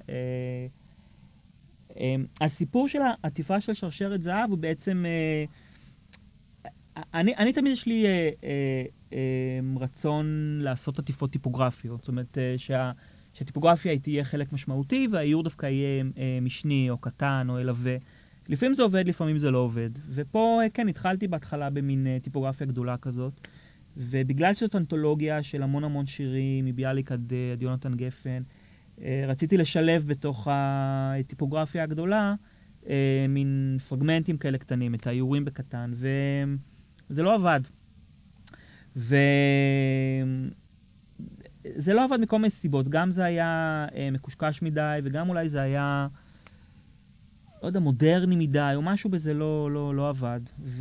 הסיפור של העטיפה של שרשרת זהב הוא בעצם, אני תמיד יש לי רצון לעשות עטיפות טיפוגרפיות, זאת אומרת שהטיפוגרפיה תהיה חלק משמעותי והאיור דווקא יהיה משני או קטן או ילווה. לפעמים זה עובד, לפעמים זה לא עובד. ופה כן, התחלתי בהתחלה במין טיפוגרפיה גדולה כזאת, ובגלל שזאת אנתולוגיה של המון שירים, מביאליק עד יונתן גפן, רציתי לשלב בתוך הטיפוגרפיה הגדולה מין פרגמנטים כאלה קטנים, את האיורים בקטן, וזה לא עבד. וזה לא עבד מכל מיני סיבות, גם זה היה מקושקש מדי, וגם אולי זה היה, לא יודע, מודרני מדי, או משהו בזה לא עבד.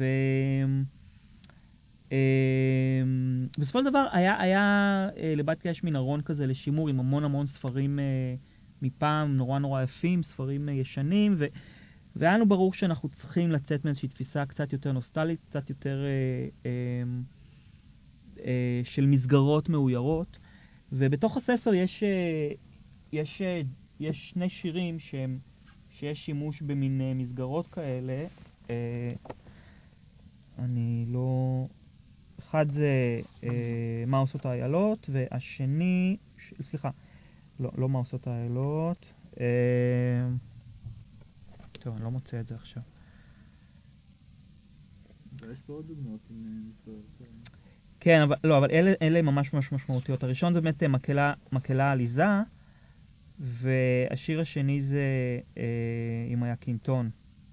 בסופו של דבר היה לבתיה יש מין ארון כזה לשימור עם המון ספרים מפעם, נורא יפים, ספרים ישנים, והיה לנו ברור שאנחנו צריכים לצאת מאיזושהי תפיסה קצת יותר נוסטלית, קצת יותר של מסגרות מאוירות, ובתוך הספר יש שני שירים שיש שימוש במין מסגרות כאלה. אני לא... אחד זה מה עושות האיילות, והשני... סליחה, לא מה עושות האיילות. טוב, אני לא מוצא את זה עכשיו. יש פה עוד דוגמאות עם מסגרות. כן, אבל אלה ממש משמעותיות. הראשון זה באמת מקהלה עליזה, והשיר השני זה עם היקינטון.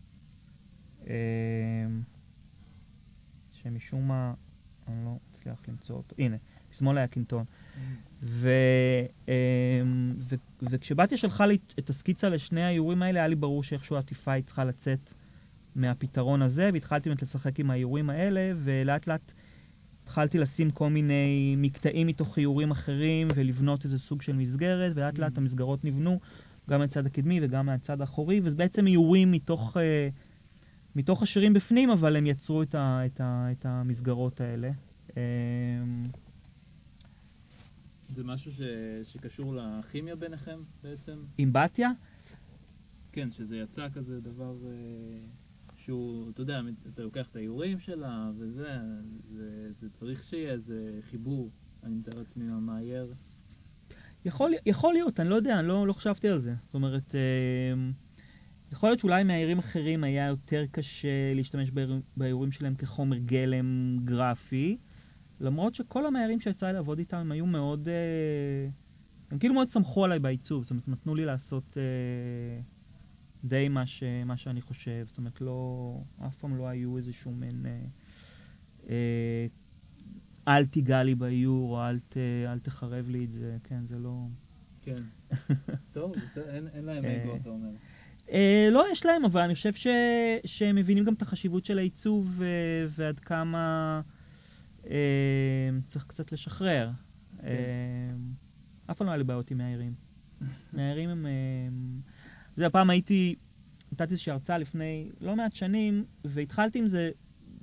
שמשום מה, אני לא מצליח למצוא אותו. הנה, בשמאל היקינטון. וכשבתיה שלחה לי את הסקיצה לשני האיורים האלה, היה לי ברור שאיכשהו העטיפה היא צריכה לצאת מהפתרון הזה, והתחלתי באמת לשחק עם האיורים האלה, ולאט לאט התחלתי לשים כל מיני מקטעים מתוך איורים אחרים, ולבנות איזה סוג של מסגרת, ולאט לאט המסגרות נבנו, גם מהצד הקדמי וגם מהצד האחורי, וזה בעצם איורים מתוך השירים בפנים, אבל הם יצרו את המסגרות האלה. זה משהו שקשור לכימיה ביניכם בעצם? עם בתיה? כן, שזה יצא כזה דבר שהוא, אתה יודע, אתה לוקח את האיורים שלה וזה, זה צריך שיהיה איזה חיבור, אני מתאר לעצמי המאייר. יכול להיות, אני לא יודע, אני לא חשבתי על זה. זאת אומרת, יכול להיות שאולי מהאיורים אחרים היה יותר קשה להשתמש באיורים שלהם כחומר גלם גרפי, למרות שכל המאיירים שיצא לי לעבוד איתם הם היו מאוד, הם כאילו מאוד סמכו עליי בעיצוב, זאת אומרת, נתנו לי לעשות די מה שאני חושב, זאת אומרת, אף פעם לא היו איזשהו מין אל תיגע לי באיור, או אל תחרב לי את זה, כן, זה לא... כן. טוב, אין להם אגו, אתה אומר. לא, יש להם, אבל אני חושב שהם מבינים גם את החשיבות של העיצוב, ועד כמה צריך קצת לשחרר. אף פעם לא היה לי בעיות עם מהעירים. מהעירים הם... זה הפעם הייתי נתתי איזושהי הרצאה לפני לא מעט שנים, והתחלתי עם זה,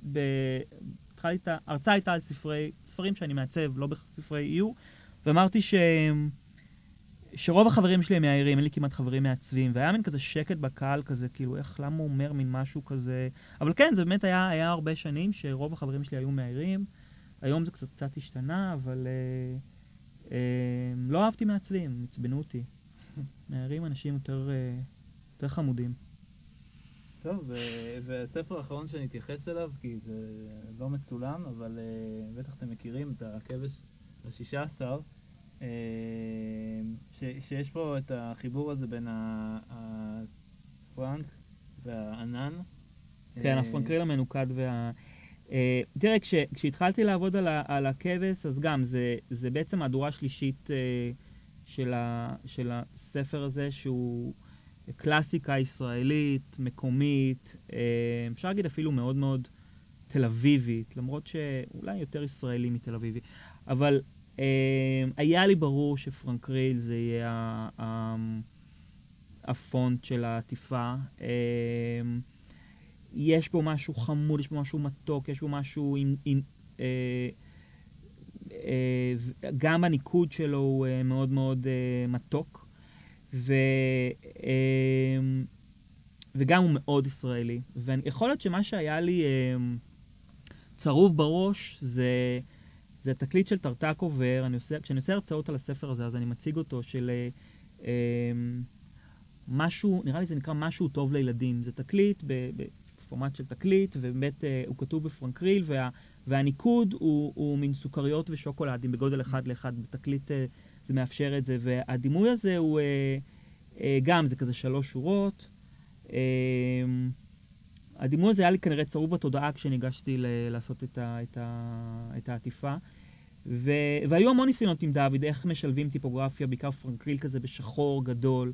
ההרצאה הייתה על ספרים שאני מעצב, לא בספרי איור, ואמרתי שרוב החברים שלי הם מאיירים, אין לי כמעט חברים מעצבים, והיה מין כזה שקט בקהל כזה, כאילו, למה הוא אומר מין משהו כזה, אבל כן, זה באמת היה הרבה שנים שרוב החברים שלי היו מאיירים, היום זה קצת השתנה, אבל לא אהבתי מעצבים, עצבנו אותי. מאיירים אנשים יותר חמודים. טוב, והספר האחרון שאני אתייחס אליו, כי זה לא מצולם, אבל בטח אתם מכירים את הכבש ה-16, שיש פה את החיבור הזה בין הפרנק והענן. כן, הפרנקריל המנוקד תראה, כשהתחלתי לעבוד על הכבש, אז גם, זה בעצם מהדורה שלישית של הספר הזה, שהוא קלאסיקה ישראלית, מקומית, אפשר להגיד אפילו מאוד מאוד תל אביבית, למרות שאולי יותר ישראלי מתל אביבי, אבל היה לי ברור שפרנקריל זה יהיה הפונט של העטיפה. יש בו משהו חמוד, יש בו משהו מתוק, יש בו משהו גם הניקוד שלו הוא מאוד מאוד מתוק, וגם הוא מאוד ישראלי. ויכול להיות שמה שהיה לי צרוב בראש זה התקליט של טרטקובר. כשאני עושה הרצאות על הספר הזה, אז אני מציג אותו של משהו, נראה לי זה נקרא משהו טוב לילדים. זה תקליט בפורמט של תקליט, ובאמת הוא כתוב בפרנקריל, והניקוד הוא מין סוכריות ושוקולדים בגודל 1:1. בתקליט זה מאפשר את זה, והדימוי הזה הוא גם, זה כזה 3 שורות. הדימוי הזה היה לי כנראה צרוב בתודעה כשניגשתי לעשות את העטיפה. והיו המון ניסיונות עם דוד, איך משלבים טיפוגרפיה, בעיקר פרנקריל כזה בשחור גדול.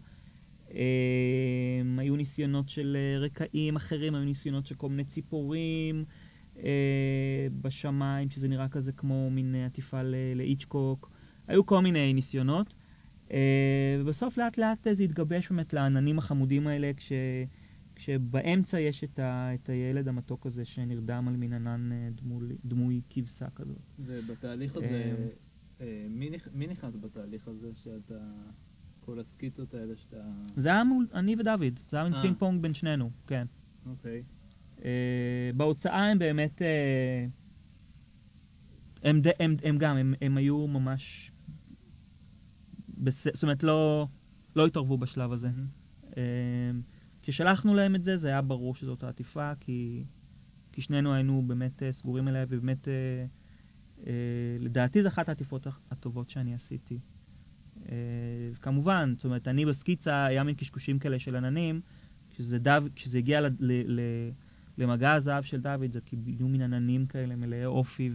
היו ניסיונות של רקעים אחרים, היו ניסיונות של כל מיני ציפורים בשמיים, שזה נראה כזה כמו מין עטיפה לאיצ'קוק. היו כל מיני ניסיונות. ובסוף לאט לאט זה התגבש באמת לעננים החמודים האלה, כשבאמצע יש את הילד המתוק הזה שנרדם על מין ענן דמוי כבשה כזאת. ובתהליך הזה, מי נכנס בתהליך הזה שאתה, כל הסקיצות האלה שאתה... זה היה אני ודוד, זה היה מין פינג פונג בין שנינו, כן. אוקיי. בהוצאה הם באמת, הם גם, הם היו ממש, זאת אומרת לא התערבו בשלב הזה. כששלחנו להם את זה, זה היה ברור שזאת העטיפה, כי שנינו היינו באמת סגורים אליה, ובאמת, לדעתי זו אחת העטיפות הטובות שאני עשיתי. כמובן, זאת אומרת, אני בסקיצה, היה מין קשקושים כאלה של עננים, כשזה הגיע למגע הזהב של דוד, זה קיבלו מין עננים כאלה מלאי אופי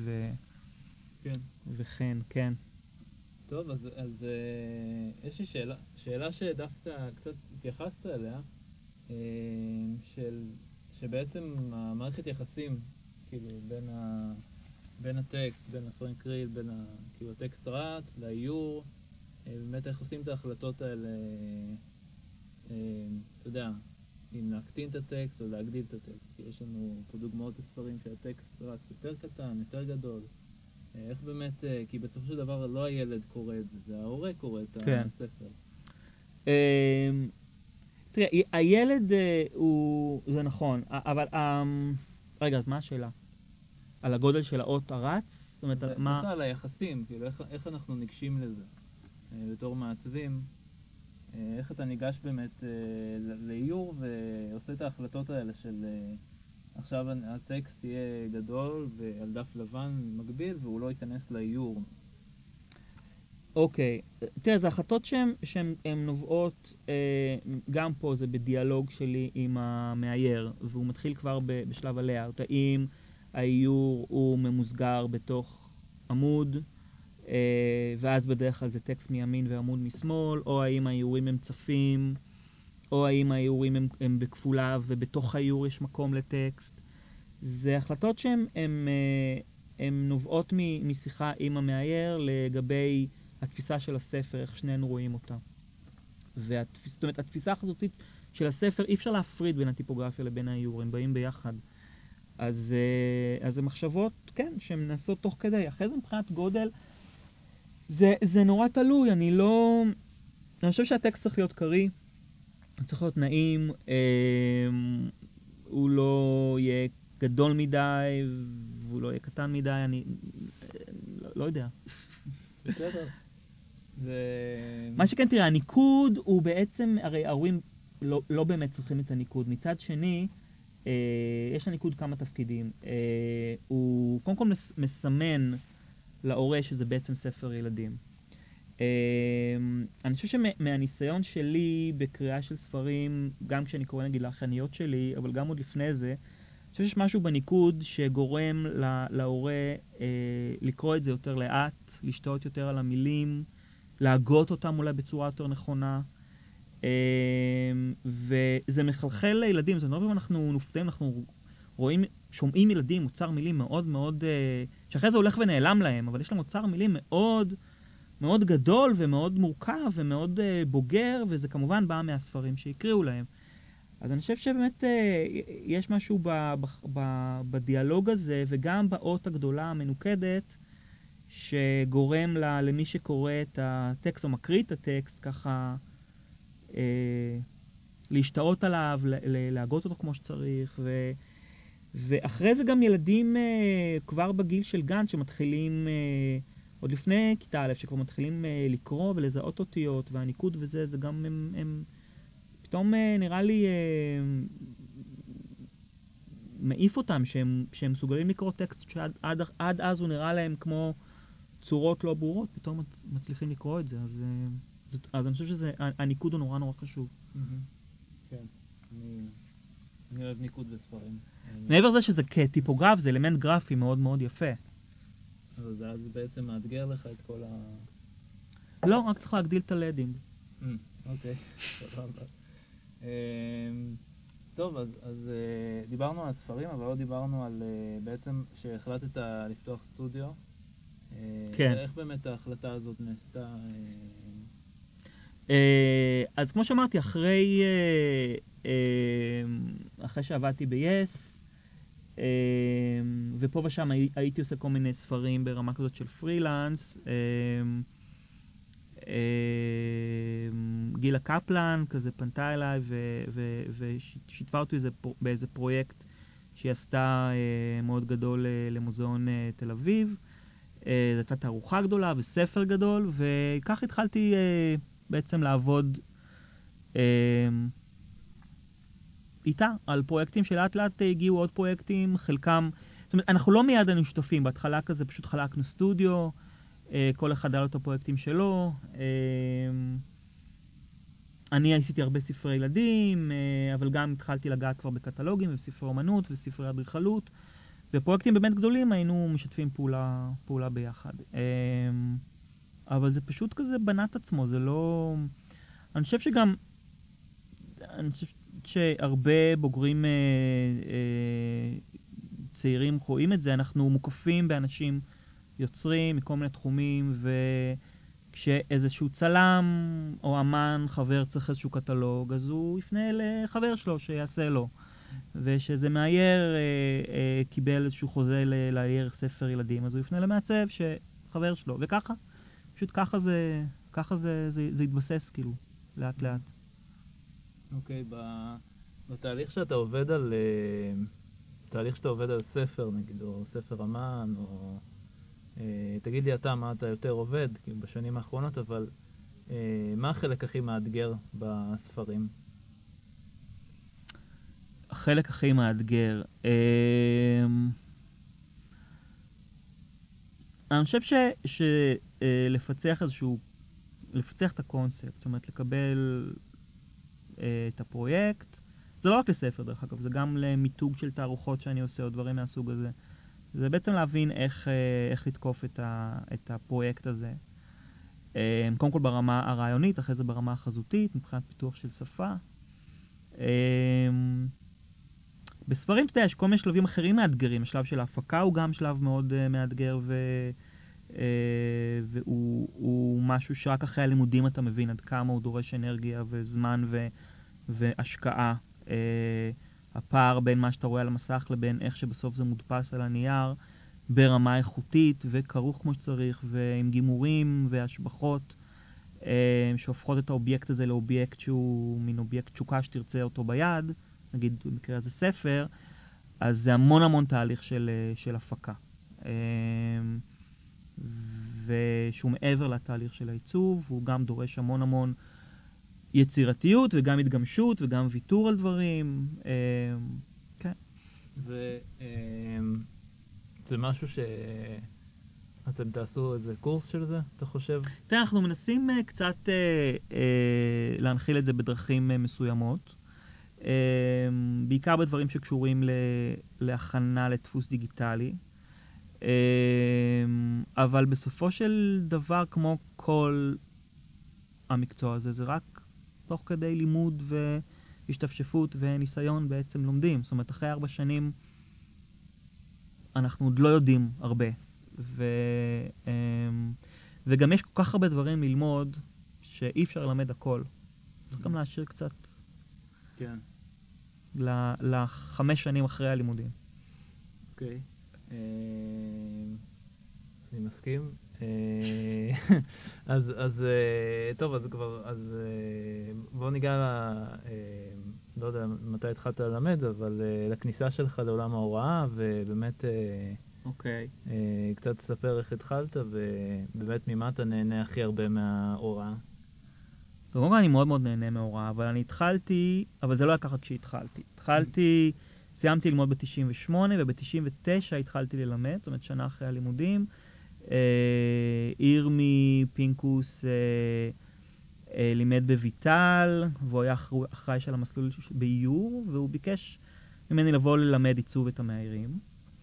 וכן, כן. טוב, אז יש לי שאלה שדווקא קצת התייחסת אליה, שבעצם המערכת יחסים, כאילו, בין הטקסט, בין הפרנקריל, בין כאילו הטקסט רץ, לאיור, באמת איך עושים את ההחלטות האלה, אתה יודע, אם להקטין את הטקסט או להגדיל את הטקסט, כי יש לנו פה דוגמאות לספרים שהטקסט רץ יותר קטן, יותר גדול. איך באמת, כי בסופו של דבר לא הילד קורא את זה, זה ההורה קורא את הספר. תראה, הילד זה נכון, אבל רגע, אז מה השאלה? על הגודל של האות הרץ? זאת אומרת, מה... זה על היחסים, כאילו, איך אנחנו ניגשים לזה? בתור מעצבים, איך אתה ניגש באמת לאיור ועושה את ההחלטות האלה של עכשיו הטקסט יהיה גדול ועל דף לבן מקביל והוא לא ייכנס לאיור. אוקיי, תראה, זה החלטות שהן נובעות, גם פה זה בדיאלוג שלי עם המאייר, והוא מתחיל כבר בשלב הלייאאוט. האם האיור הוא ממוסגר בתוך עמוד, ואז בדרך כלל זה טקסט מימין ועמוד משמאל, או האם האיורים הם צפים, או האם האיורים הם בכפולה ובתוך האיור יש מקום לטקסט. זה החלטות שהן נובעות משיחה עם המאייר לגבי התפיסה של הספר, איך שנינו רואים אותה. זאת אומרת, התפיסה החזותית של הספר, אי אפשר להפריד בין הטיפוגרפיה לבין האיור, הם באים ביחד. אז זה מחשבות, כן, שהן נעשות תוך כדי. אחרי זה מבחינת גודל, זה נורא תלוי, אני חושב שהטקסט צריך להיות קרי, הוא צריך להיות נעים, הוא לא יהיה גדול מדי, והוא לא יהיה קטן מדי, אני לא יודע. בסדר. מה שכן, תראה, הניקוד הוא בעצם, הרי ההורים לא באמת צריכים את הניקוד. מצד שני, יש לניקוד כמה תפקידים. הוא קודם כל מסמן להורה שזה בעצם ספר ילדים. אני חושב שמהניסיון שלי בקריאה של ספרים, גם כשאני קורא נגיד לאחייניות שלי, אבל גם עוד לפני זה, אני חושב שיש משהו בניקוד שגורם להורה לקרוא את זה יותר לאט, לשתות יותר על המילים, להגות אותם אולי בצורה יותר נכונה, וזה מחלחל לילדים. זאת אומרת, אם אנחנו נופתעים, אנחנו שומעים ילדים מוצר מילים מאוד מאוד, שאחרי זה הולך ונעלם להם, אבל יש להם מוצר מילים מאוד מאוד גדול ומאוד מורכב ומאוד בוגר, וזה כמובן בא מהספרים שהקריאו להם. אז אני חושב שבאמת יש משהו בדיאלוג הזה, וגם באות הגדולה המנוקדת, שגורם למי שקורא את הטקסט או מקריא את הטקסט ככה להשתאות עליו, להגות אותו כמו שצריך, ואחרי זה גם ילדים כבר בגיל של גן שמתחילים, עוד לפני כיתה א', שכבר מתחילים לקרוא ולזהות אותיות, והניקוד וזה, זה גם הם פתאום נראה לי מעיף אותם, שהם מסוגלים לקרוא טקסט שעד אז הוא נראה להם כמו צורות לא ברורות, פתאום מצליחים לקרוא את זה. אז אני חושב שהניקוד הוא נורא נורא חשוב. כן, אני אוהב ניקוד בספרים. מעבר לזה שזה כטיפוגרף, זה אלמנט גרפי מאוד מאוד יפה. אז בעצם מאתגר לך את כל לא, רק צריך להגדיל את הלדינג. אוקיי, סבבה. טוב, אז דיברנו על ספרים, אבל לא דיברנו על בעצם שהחלטת לפתוח סטודיו. כן. איך באמת ההחלטה הזאת נעשתה? אז כמו שאמרתי, אחרי שעבדתי ב-Yes, ופה ושם הייתי עושה כל מיני ספרים ברמה כזאת של פרילנס, גילה קפלן כזה פנתה אליי ושיתפה אותי באיזה פרויקט שהיא עשתה מאוד גדול למוזיאון תל אביב. זו הייתה תערוכה גדולה וספר גדול, וכך התחלתי בעצם לעבוד איתה על פרויקטים שלאט לאט הגיעו עוד פרויקטים, חלקם, זאת אומרת, אנחנו לא מיד היינו שותפים, בהתחלה כזה פשוט חלקנו סטודיו, כל אחד היה לו את הפרויקטים שלו. אני עשיתי הרבה ספרי ילדים, אבל גם התחלתי לגעת כבר בקטלוגים וספרי אומנות וספרי אדריכלות, ופרויקטים באמת גדולים היינו משתפים פעולה ביחד. אבל זה פשוט כזה בנת עצמו, זה לא... אני חושב שהרבה בוגרים צעירים רואים את זה, אנחנו מוקפים באנשים יוצרים מכל מיני תחומים, וכשאיזשהו צלם או אמן, חבר צריך איזשהו קטלוג, אז הוא יפנה לחבר שלו שיעשה לו. ושזה מאייר קיבל איזשהו חוזה לאייר ספר ילדים, אז הוא יפנה למעצב שחבר שלו, וככה. פשוט ככה זה יתבסס כאילו, לאט לאט. אוקיי, בתהליך שאתה עובד על ספר נגיד, או ספר אמן, או תגיד לי אתה מה אתה יותר עובד בשנים האחרונות, אבל מה החלק הכי מאתגר בספרים? החלק הכי מאתגר, אני חושב שלפצח לפצח את הקונספט, זאת אומרת לקבל את הפרויקט, זה לא רק לספר דרך אגב, זה גם למיתוג של תערוכות שאני עושה או דברים מהסוג הזה. זה בעצם להבין איך לתקוף את הפרויקט הזה. קודם כל ברמה הרעיונית, אחרי זה ברמה החזותית, מבחינת פיתוח של שפה. בספרים, אתה יודע, יש כל מיני שלבים אחרים מאתגרים. השלב של ההפקה הוא גם שלב מאוד מאתגר, והוא משהו שרק אחרי הלימודים אתה מבין עד כמה הוא דורש אנרגיה וזמן והשקעה. הפער בין מה שאתה רואה על המסך לבין איך שבסוף זה מודפס על הנייר, ברמה איכותית וכרוך כמו שצריך, ועם גימורים והשבחות, שהופכות את האובייקט הזה לאובייקט שהוא מין אובייקט תשוקה שתרצה אותו ביד, נגיד במקרה הזה ספר, אז זה המון המון תהליך של הפקה. ושהוא מעבר לתהליך של העיצוב, הוא גם דורש המון המון יצירתיות וגם התגמשות וגם ויתור על דברים. כן. זה משהו שאתם תעשו איזה קורס של זה, אתה חושב? תראה, אנחנו מנסים קצת להנחיל את זה בדרכים מסוימות. בעיקר בדברים שקשורים להכנה לדפוס דיגיטלי. אבל בסופו של דבר, כמו כל המקצוע הזה, זה רק תוך כדי לימוד והשתפשפות וניסיון בעצם לומדים. זאת אומרת, אחרי 4 שנים אנחנו עוד לא יודעים הרבה. וגם יש כל כך הרבה דברים ללמוד שאי אפשר ללמד הכל. צריך גם להשאיר קצת כן. ל5 שנים אחרי הלימודים. אוקיי. אני מסכים. אז טוב, אז בוא ניגע, לא יודע מתי התחלת ללמד, אבל לכניסה שלך לעולם ההוראה, ובאמת קצת תספר איך התחלת, ובאמת ממה אתה נהנה הכי הרבה מההוראה. קודם כל אני מאוד מאוד נהנה מההוראה, אבל אני התחלתי, אבל זה לא היה ככה כשהתחלתי. סיימתי ללמוד ב-98, וב-99 התחלתי ללמד, זאת אומרת שנה אחרי הלימודים. ירמי פינקוס לימד בויטל, והוא היה אחראי של המסלול באיור, והוא ביקש ממני לבוא ללמד עיצוב את המאיירים.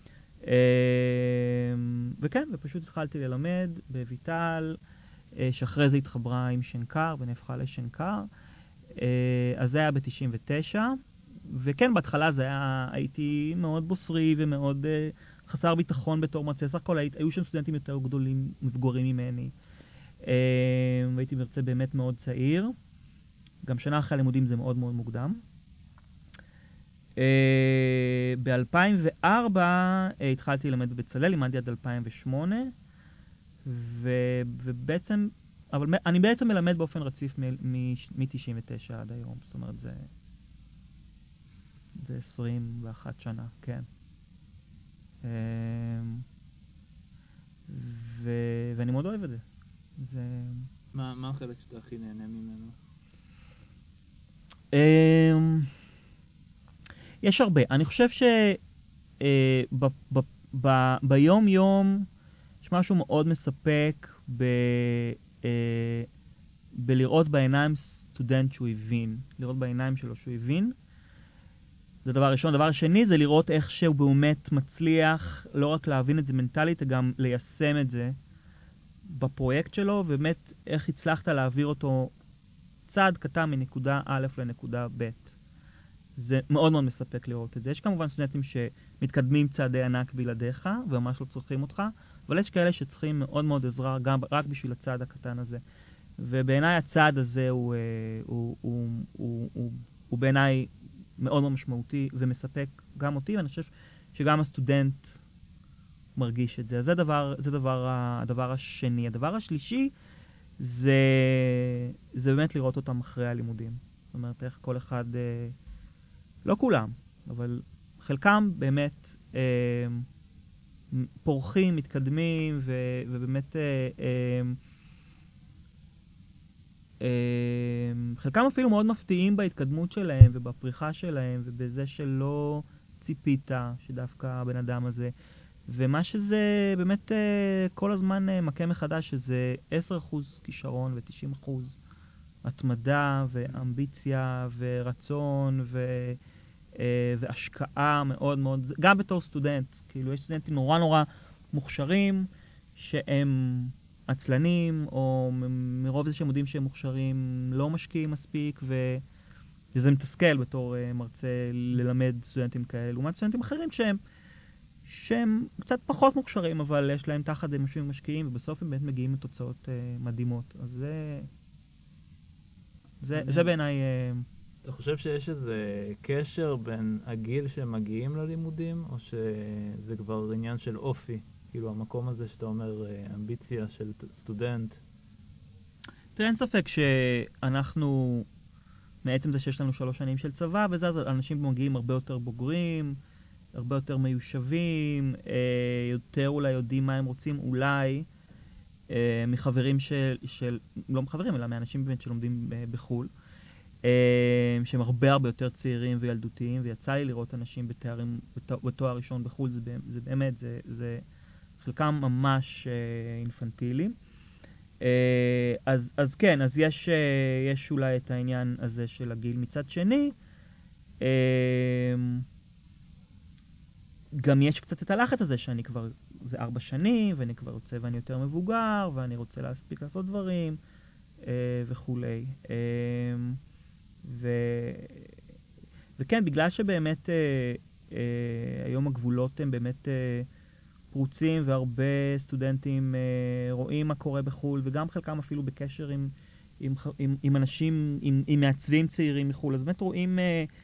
וכן, ופשוט התחלתי ללמד בויטל, שאחרי זה התחברה עם שנקר ונהפכה לשנקר. אז זה היה ב-99, וכן, בהתחלה הייתי מאוד בוסרי ומאוד חסר ביטחון בתור מרצה. סך הכל היו שם סטודנטים יותר גדולים, מבוגרים ממני. והייתי מרצה באמת מאוד צעיר. גם שנה אחרי הלימודים זה מאוד מאוד מוקדם. ב-2004 התחלתי ללמד בבצלאל, לימדתי עד 2008, ובעצם, אבל אני בעצם מלמד באופן רציף מ-99 עד היום. זאת אומרת, זה 21 שנה, כן. ואני מאוד אוהב את זה. מה החלק שאתה הכי נהנה ממנו? יש הרבה. אני חושב ביום יום יש משהו מאוד מספק בלראות בעיניים סטודנט שהוא הבין. לראות בעיניים שלו שהוא הבין. זה דבר ראשון. דבר שני זה לראות איך שהוא באמת מצליח לא רק להבין את זה מנטלית, גם ליישם את זה בפרויקט שלו, ובאמת איך הצלחת להעביר אותו צעד קטן מנקודה א' לנקודה ב'. זה מאוד מאוד מספק לראות את זה. יש כמובן סטודנטים שמתקדמים צעדי ענק בלעדיך, וממש לא צריכים אותך, אבל יש כאלה שצריכים מאוד מאוד עזרה גם רק בשביל הצעד הקטן הזה. ובעיניי הצעד הזה הוא בעיניי מאוד מאוד משמעותי ומספק גם אותי, ואני חושב שגם הסטודנט מרגיש את זה. אז זה הדבר השני. הדבר השלישי זה באמת לראות אותם אחרי הלימודים. זאת אומרת, איך כל אחד, לא כולם, אבל חלקם באמת פורחים, מתקדמים, ובאמת חלקם אפילו מאוד מפתיעים בהתקדמות שלהם ובפריחה שלהם ובזה שלא ציפית שדווקא הבן אדם הזה. ומה שזה באמת כל הזמן מכה מחדש, שזה 10% כישרון ו90% התמדה ואמביציה ורצון והשקעה מאוד מאוד, גם בתור סטודנט. כאילו יש סטודנטים נורא נורא מוכשרים שהם עצלנים, או מרוב זה שהם יודעים שהם מוכשרים לא משקיעים מספיק, וזה מתסכל בתור מרצה ללמד סטודנטים כאלה, לעומת סטודנטים אחרים שהם קצת פחות מוכשרים, אבל יש להם תחת זה משהו משקיעים, ובסוף הם באמת מגיעים לתוצאות מדהימות. אז זה בעיניי אתה חושב שיש איזה קשר בין הגיל שהם מגיעים ללימודים, או שזה כבר עניין של אופי? כאילו המקום הזה שאתה אומר אמביציה של סטודנט. תראה, אין ספק שאנחנו, מעצם זה שיש לנו 3 שנים של צבא, וזה, אז אנשים מגיעים הרבה יותר בוגרים, הרבה יותר מיושבים, יותר אולי יודעים מה הם רוצים, אולי מחברים לא מחברים, אלא מאנשים באמת שלומדים בחו"ל, שהם הרבה יותר צעירים וילדותיים, ויצא לי לראות אנשים בתואר ראשון בחו"ל, זה באמת, זה חלקם ממש אינפנטילי. אז כן, אז יש אולי את העניין הזה של הגיל. מצד שני, גם יש קצת את הלחץ הזה שאני כבר, זה 4 שנים, ואני כבר רוצה ואני יותר מבוגר, ואני רוצה להספיק לעשות דברים, וכולי. וכן, בגלל שבאמת היום הגבולות הם באמת פרוצים, והרבה סטודנטים רואים מה קורה בחו"ל, וגם חלקם אפילו בקשר עם אנשים, עם מעצבים צעירים מחו"ל, אז באמת רואים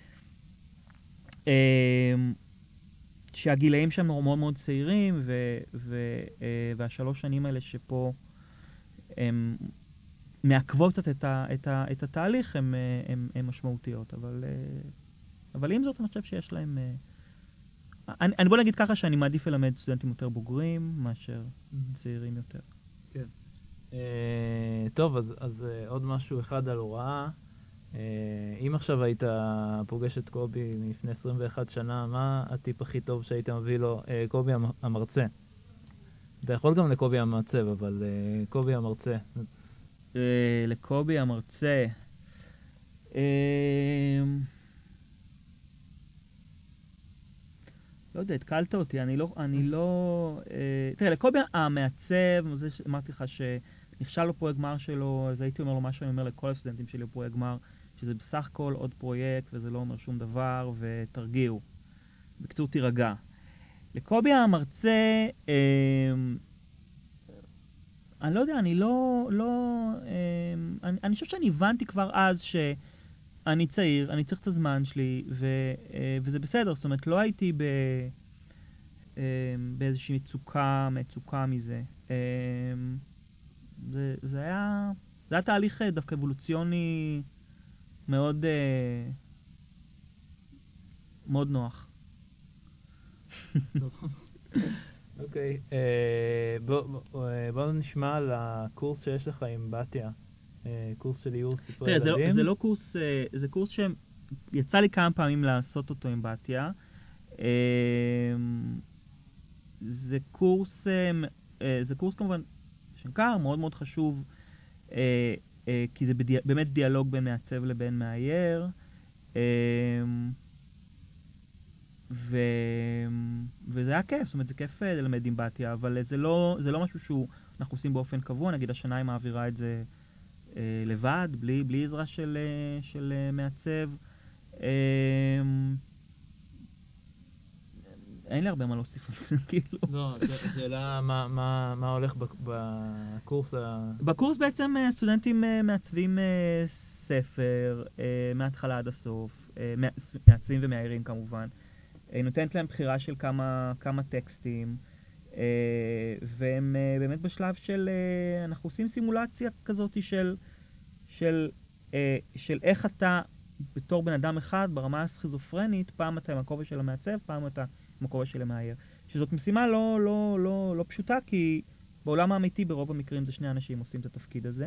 שהגילאים שם מאוד מאוד צעירים, וה3 שנים האלה שפה הם מעכבות קצת את התהליך, הם משמעותיות. אבל עם זאת אני חושב שיש להם... אני בוא נגיד ככה שאני מעדיף ללמד סטודנטים יותר בוגרים מאשר צעירים יותר. כן. טוב, אז עוד משהו אחד על הוראה. אם עכשיו היית פוגש את קובי לפני 21 שנה, מה הטיפ הכי טוב שהיית מביא לו? קובי המרצה. אתה יכול גם לקובי המעצב, אבל קובי המרצה. לקובי המרצה. לא יודע, התקלת אותי, אני לא... תראה, לקובי המעצב, אמרתי לך שנכשל לו פרויקט גמר שלו, אז הייתי אומר לו מה שאני אומר לכל הסטודנטים שלי בפרויקט גמר, שזה בסך הכל עוד פרויקט, וזה לא אומר שום דבר, ותרגיעו. בקצור, תירגע. לקובי המרצה, אני לא יודע, אני חושב שאני הבנתי כבר אז שאני צעיר, אני צריך את הזמן שלי, וזה בסדר, זאת אומרת, לא הייתי באיזושהי מצוקה מזה. זה היה תהליך דווקא אבולוציוני מאוד נוח. אוקיי, בואו נשמע על הקורס שיש לך עם בתיה, קורס של איור ספרי ילדים. זה לא קורס, זה קורס שיצא לי כמה פעמים לעשות אותו עם בתיה. זה קורס כמובן שנקר, מאוד מאוד חשוב, כי זה באמת דיאלוג בין מעצב לבין מאייר. וזה היה כיף, זאת אומרת, זה כיף ללמד עם בתיה, אבל זה לא משהו שאנחנו עושים באופן קבוע. נגיד השנה היא מעבירה את זה לבד, בלי עזרה של מעצב. אין לי הרבה מה להוסיף על זה, כאילו. לא, השאלה מה הולך בקורס בקורס בעצם סטודנטים מעצבים ספר, מההתחלה עד הסוף, מעצבים ומאיירים כמובן. נותנת להם בחירה של כמה טקסטים, והם באמת בשלב של, אנחנו עושים סימולציה כזאת של איך אתה בתור בן אדם אחד ברמה הסכיזופרנית, פעם אתה עם הכובע של המעצב, פעם אתה עם הכובע של המאייר. שזאת משימה לא פשוטה, כי בעולם האמיתי ברוב המקרים זה 2 אנשים עושים את התפקיד הזה.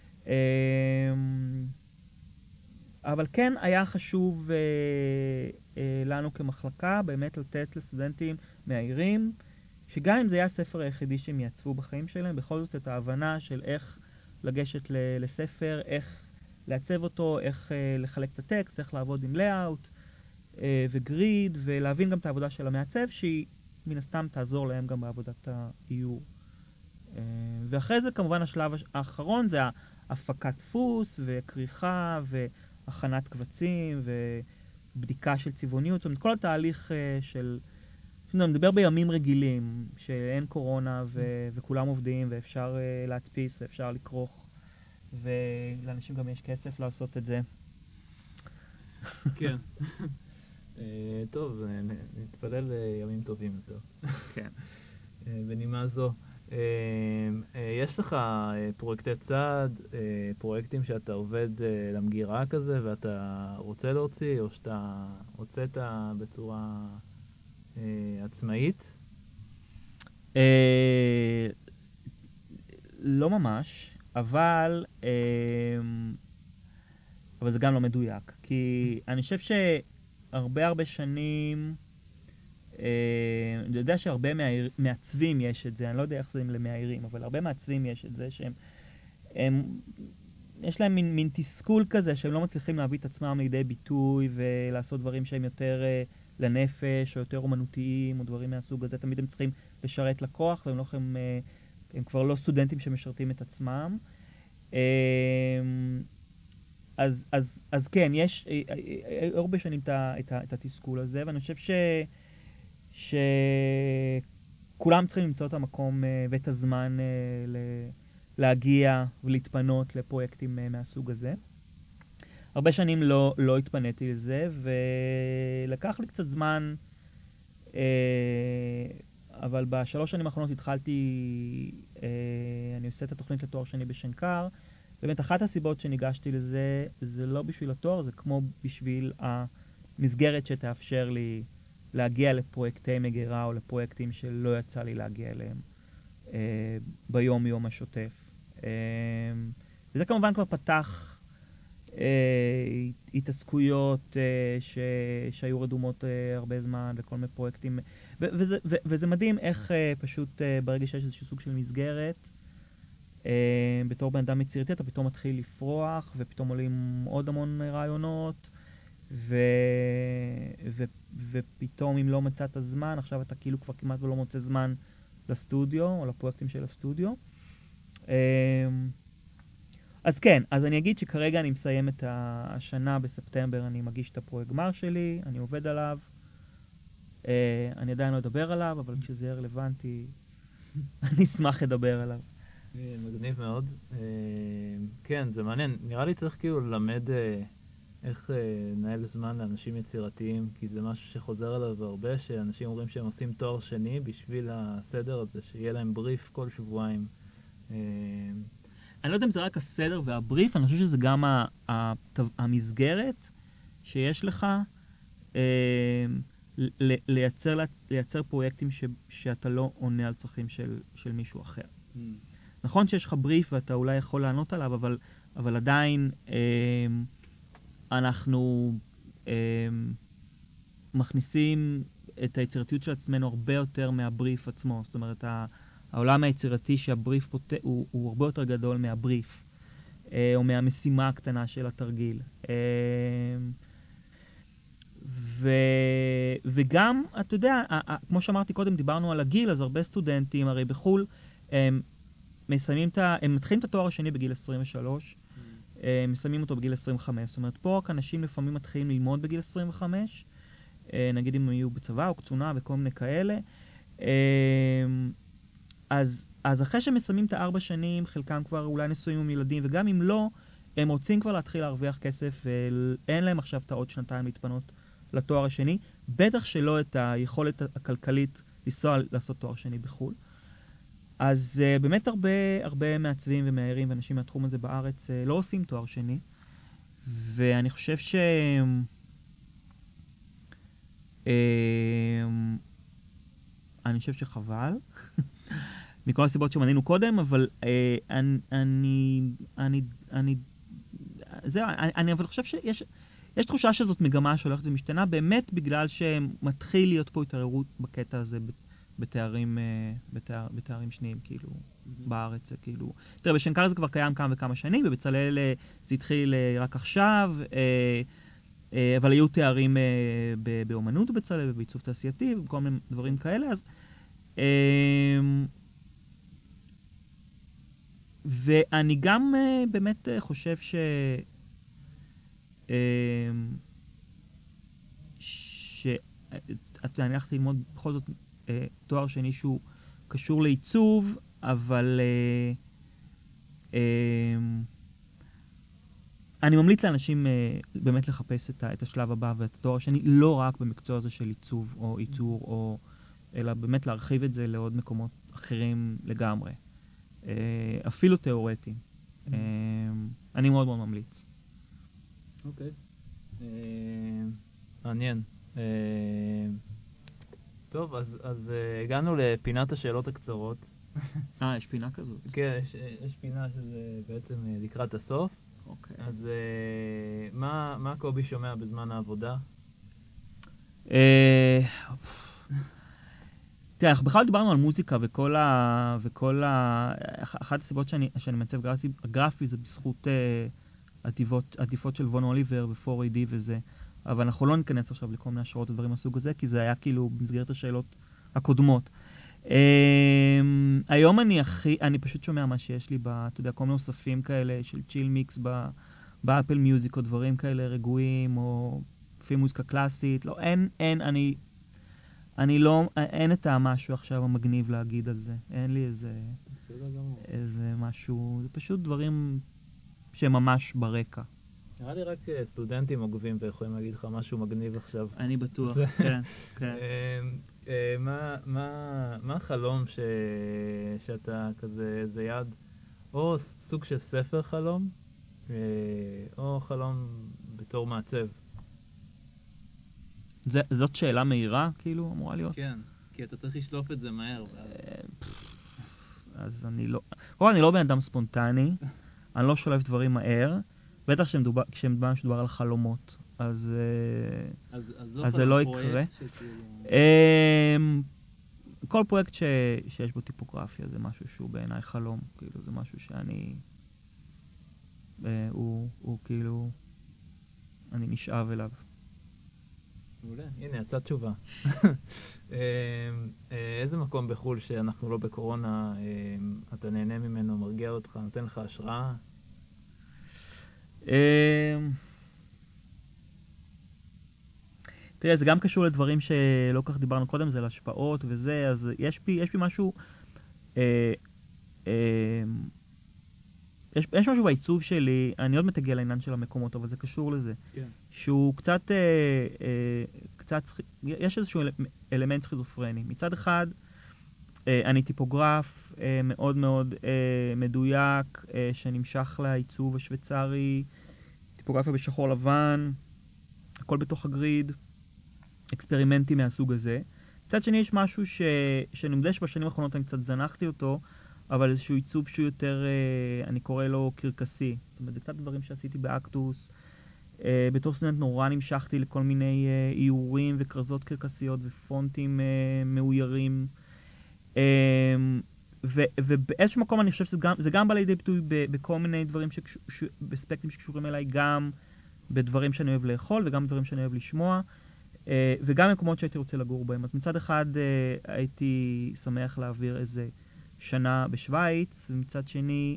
אבל כן היה חשוב לנו כמחלקה באמת לתת לסטודנטים מאיירים, שגם אם זה היה הספר היחידי שהם יעצבו בחיים שלהם, בכל זאת את ההבנה של איך לגשת לספר, איך לעצב אותו, איך לחלק את הטקסט, איך לעבוד עם לאyout וגריד, ולהבין גם את העבודה של המעצב, שהיא מן הסתם תעזור להם גם בעבודת האיור. ואחרי זה כמובן השלב האחרון זה הפקת דפוס וכריכה והכנת קבצים ובדיקה של צבעוניות. זאת אומרת, כל התהליך אני מדבר בימים רגילים, שאין קורונה וכולם עובדים ואפשר להדפיס ואפשר לקרוך, ולאנשים גם יש כסף לעשות את זה. כן. טוב, נתפלל לימים טובים יותר. כן. בנימה זו, יש לך פרויקטי צעד, פרויקטים שאתה עובד למגירה כזה ואתה רוצה להוציא, או שאתה הוצאת בצורה עצמאית? לא ממש, אבל זה גם לא מדויק, כי אני חושב שהרבה שנים, אני יודע שהרבה מעצבים יש את זה, אני לא יודע איך זה למאיירים, אבל הרבה מעצבים יש את זה שהם יש להם מין תסכול כזה שהם לא מצליחים להביא את עצמם לידי ביטוי ולעשות דברים שהם יותר לנפש או יותר אומנותיים או דברים מהסוג הזה. תמיד הם צריכים לשרת לקוח והם לא יכולים, הם כבר לא סטודנטים שמשרתים את עצמם. אז כן, יש הרבה שנים את התסכול הזה, ואני חושב שכולם צריכים למצוא את המקום ואת הזמן להגיע ולהתפנות לפרויקטים מהסוג הזה. הרבה שנים לא התפניתי לזה, ולקח לי קצת זמן, אבל בשלוש שנים האחרונות התחלתי, אני עושה את התוכנית לתואר שני בשנקר. באמת אחת הסיבות שניגשתי לזה, זה לא בשביל התואר, זה כמו בשביל המסגרת שתאפשר לי להגיע לפרויקטי מגירה או לפרויקטים שלא יצא לי להגיע אליהם ביום השוטף. וזה כמובן כבר פתח התעסקויות שהיו רדומות הרבה זמן וכל מיני פרויקטים, וזה מדהים איך פשוט ברגע שיש איזשהו סוג של מסגרת, בתור בן אדם יצירתי אתה פתאום מתחיל לפרוח ופתאום עולים עוד המון רעיונות, ופתאום אם לא מצאת זמן, עכשיו אתה כאילו כבר כמעט לא מוצא זמן לסטודיו או לפרויקטים של הסטודיו. אז כן, אז אני אגיד שכרגע אני מסיים את השנה בספטמבר, אני מגיש את הפרויקט גמר שלי, אני עובד עליו, אני עדיין לא אדבר עליו, אבל כשזה יהיה רלוונטי, אני אשמח לדבר עליו. מגניב מאוד. כן, זה מעניין. נראה לי צריך כאילו ללמד איך לנהל זמן לאנשים יצירתיים, כי זה משהו שחוזר עליו הרבה, שאנשים אומרים שהם עושים תואר שני בשביל הסדר הזה, שיהיה להם בריף כל שבועיים. אני לא יודע אם זה רק הסדר והבריף, אני חושב שזה גם המסגרת שיש לך לייצר פרויקטים שאתה לא עונה על צרכים של מישהו אחר. נכון שיש לך בריף ואתה אולי יכול לענות עליו, אבל עדיין אנחנו מכניסים את היצירתיות של עצמנו הרבה יותר מהבריף עצמו. זאת אומרת, העולם היצירתי שהבריף הוא הרבה יותר גדול מהבריף, או מהמשימה הקטנה של התרגיל. וגם, אתה יודע, כמו שאמרתי קודם, דיברנו על הגיל, אז הרבה סטודנטים, הרי בחול, הם מתחילים את התואר השני בגיל 23, מסיימים אותו בגיל 25. זאת אומרת, פה רק אנשים לפעמים מתחילים ללמוד בגיל 25, נגיד אם יהיו בצבא או קצונה וכל מיני כאלה. אז אחרי שמסיימים את 4 שנים, חלקם כבר אולי נשואים עם ילדים, וגם אם לא, הם רוצים כבר להתחיל להרוויח כסף, ואין להם עכשיו את העוד שנתיים להתפנות לתואר השני, בטח שלא את היכולת הכלכלית לנסוע לעשות תואר שני בחו"ל. אז באמת הרבה מעצבים ומאיירים ואנשים מהתחום הזה בארץ לא עושים תואר שני, ואני חושב אני חושב שחבל, מכל הסיבות שמנינו קודם, אבל אני אבל חושב שיש תחושה שזאת מגמה שהולכת ומשתנה, באמת בגלל שמתחיל להיות פה התערערות בקטע הזה בתארים שניים, כאילו, בארץ, כאילו. תראה, בשנקר זה כבר קיים כמה וכמה שנים, ובצלאל זה התחיל רק עכשיו, אבל היו תארים באומנות בצלאל, ובעיצוב תעשייתי, וכל מיני דברים כאלה, אז ואני גם באמת חושב אני הלכתי ללמוד בכל זאת תואר שני שהוא קשור לעיצוב, אבל אני ממליץ לאנשים באמת לחפש את השלב הבא ואת התואר השני, לא רק במקצוע הזה של עיצוב או ייצור, אלא באמת להרחיב את זה לעוד מקומות אחרים לגמרי. אפילו תיאורטיים. אני מאוד מאוד ממליץ. אוקיי. מעניין. טוב, אז הגענו לפינת השאלות הקצרות. יש פינה כזאת? כן, יש פינה שזה בעצם לקראת הסוף. אוקיי. אז מה קובי שומע בזמן העבודה? תראה, אנחנו בכלל דיברנו על מוזיקה אחת הסיבות שאני מעצב גרפי זה בזכות עטיפות של וון אוליבר ו4AD וזה, אבל אנחנו לא ניכנס עכשיו לכל מיני השערות ודברים מהסוג הזה, כי זה היה כאילו במסגרת השאלות הקודמות. היום אני פשוט שומע מה שיש לי, אתה יודע, כל מיני אוספים כאלה של צ'יל מיקס באפל מיוזיק או דברים כאלה רגועים, או לפי מוזיקה קלאסית. לא, אין את המשהו עכשיו המגניב להגיד על זה. אין לי איזה משהו, זה פשוט דברים שהם ממש ברקע. נראה לי רק סטודנטים עוקבים ויכולים להגיד לך משהו מגניב עכשיו. אני בטוח, כן, כן. מה החלום שאתה כזה, איזה יד, או סוג של ספר חלום, או חלום בתור מעצב? זאת שאלה מהירה, כאילו, אמורה להיות? כן, כי אתה צריך לשלוף את זה מהר. אז אני לא בן אדם ספונטני, אני לא שולף דברים מהר, בטח כשמדובר על חלומות, אז זה לא יקרה. כל פרויקט שיש בו טיפוגרפיה זה משהו שהוא בעיניי חלום, כאילו זה משהו שאני, הוא כאילו, אני נשאב אליו. מעולה, הנה, יצאה תשובה. איזה מקום בחול שאנחנו לא בקורונה, אתה נהנה ממנו, מרגיע אותך, נותן לך השראה? תראה, זה גם קשור לדברים שלא כך דיברנו קודם, זה להשפעות וזה, אז יש בי משהו, יש משהו בעיצוב שלי, אני עוד מתגיע לעניין של המקומות, אבל זה קשור לזה. כן. שהוא קצת, יש איזשהו אלמנט סכיזופרני. מצד אחד, אני טיפוגרף מאוד מאוד מדויק, שנמשך לעיצוב השוויצרי, טיפוגרפיה בשחור לבן, הכל בתוך הגריד, אקספרימנטים מהסוג הזה. מצד שני, יש משהו שאני מודה שבשנים האחרונות אני קצת זנחתי אותו, אבל איזשהו עיצוב שהוא יותר, אני קורא לו קרקסי. זאת אומרת, זה קצת דברים שעשיתי באקטוס. בתור סטודנט נורא נמשכתי לכל מיני איורים וקרזות קרקסיות ופונטים מאוירים. ובאיזשהו מקום אני חושב שזה גם בא לידי ביטוי בכל מיני דברים, בספקטים שקשורים אליי, גם בדברים שאני אוהב לאכול וגם בדברים שאני אוהב לשמוע, וגם במקומות שהייתי רוצה לגור בהם. אז מצד אחד הייתי שמח להעביר איזה שנה בשוויץ, ומצד שני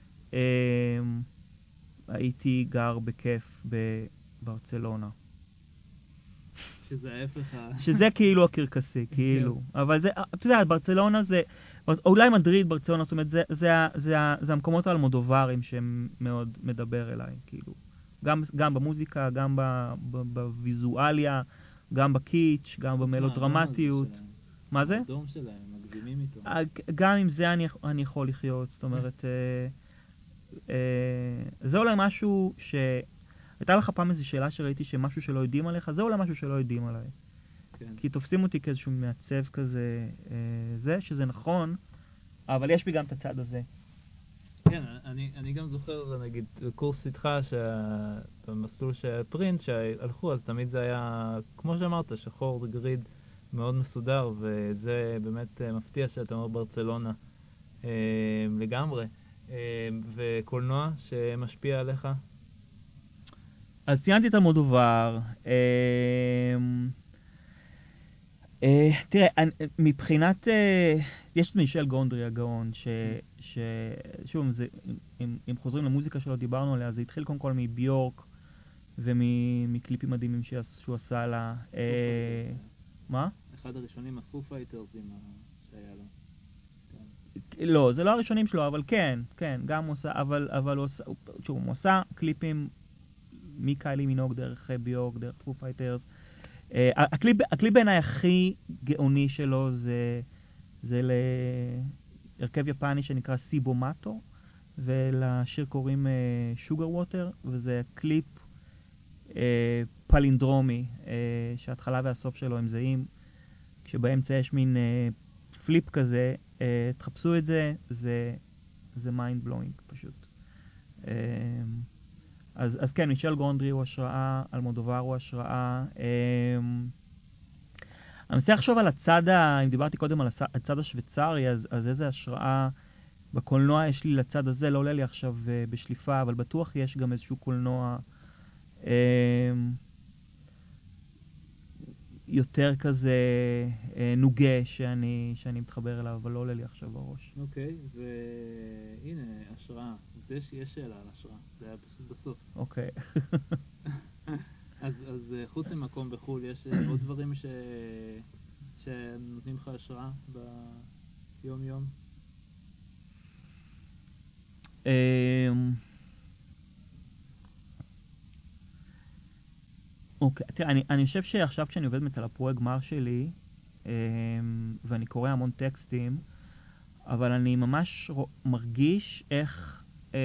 הייתי גר בכיף בברצלונה. שזה ההפך שזה כאילו הקרקסי, כאילו. אבל זה, אתה יודע, ברצלונה זה, אולי מדריד, ברצלונה, זאת אומרת, זה המקומות האלמודוברים שהם מאוד מדבר אליי, כאילו. גם במוזיקה, גם בוויזואליה, גם בקיץ', גם במלודרמטיות. מה זה? האדום שלהם, מגזימים איתו. גם עם זה אני יכול לחיות, זאת אומרת, זה אולי משהו הייתה לך פעם איזו שאלה שראיתי שמשהו שלא יודעים עליך, זה אולי משהו שלא יודעים עליי. כן. כי תופסים אותי כאיזשהו מעצב כזה, שזה נכון, אבל יש בי גם את הצד הזה. כן, אני גם זוכר, נגיד, קורס איתך, במסלול של פרינט, שהלכו, אז תמיד זה היה, כמו שאמרת, שחור גריד מאוד מסודר, וזה באמת מפתיע שאתה אומר ברצלונה לגמרי. וקולנוע שמשפיע עליך? אז ציינתי את המודובר. תראה, מבחינת, יש את מישל גונדרי הגאון, ששוב, אם חוזרים למוזיקה שלו, דיברנו עליה, זה התחיל קודם כל מביורק ומקליפים מדהימים שהוא עשה לה. מה? אחד הראשונים, הפו פייטרס שהיה לו. לא, זה לא הראשונים שלו, אבל כן, גם הוא עושה, אבל הוא עושה קליפים מקיילי מינוג דרך ביורק, דרך פו פייטרס. הקליפ בעיניי הכי גאוני שלו זה להרכב יפני שנקרא סיבו מאטו, ולשיר קוראים שוגר ווטר, וזה קליפ פלינדרומי, שההתחלה והסוף שלו הם זהים, כשבאמצע יש מין פליפ כזה, תחפשו את זה, זה mind blowing פשוט. אז כן, מישל גונדרי הוא השראה, אלמודובר הוא השראה. אני מנסה לחשוב על הצד, אם דיברתי קודם על הצד השוויצרי, אז איזה השראה בקולנוע יש לי לצד הזה, לא עולה לי עכשיו בשליפה, אבל בטוח יש גם איזשהו קולנוע יותר כזה נוגה שאני מתחבר אליו, אבל לא עולה לי עכשיו בראש. אוקיי, והנה, השראה. יש שאלה על השראה, זה היה פשוט בסוף. אוקיי. אז חוץ ממקום בחול, יש עוד דברים שנותנים לך השראה ביום-יום? אוקיי, תראה, אני חושב שעכשיו כשאני עובד על הפרויקט גמר שלי, ואני קורא המון טקסטים, אבל אני ממש מרגיש איך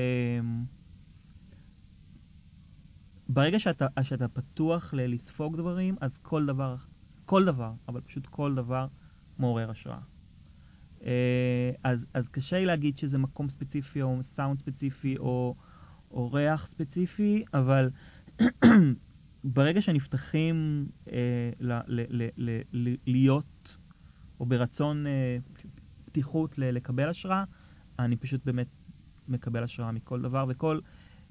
ברגע שאתה פתוח לספוג דברים, אז כל דבר, אבל פשוט כל דבר מעורר השראה. אז קשה לי להגיד שזה מקום ספציפי או סאונד ספציפי או ריח ספציפי, אבל ברגע שנפתחים להיות, או ברצון פתיחות לקבל השראה, אני פשוט באמת מקבל השראה מכל דבר, וכל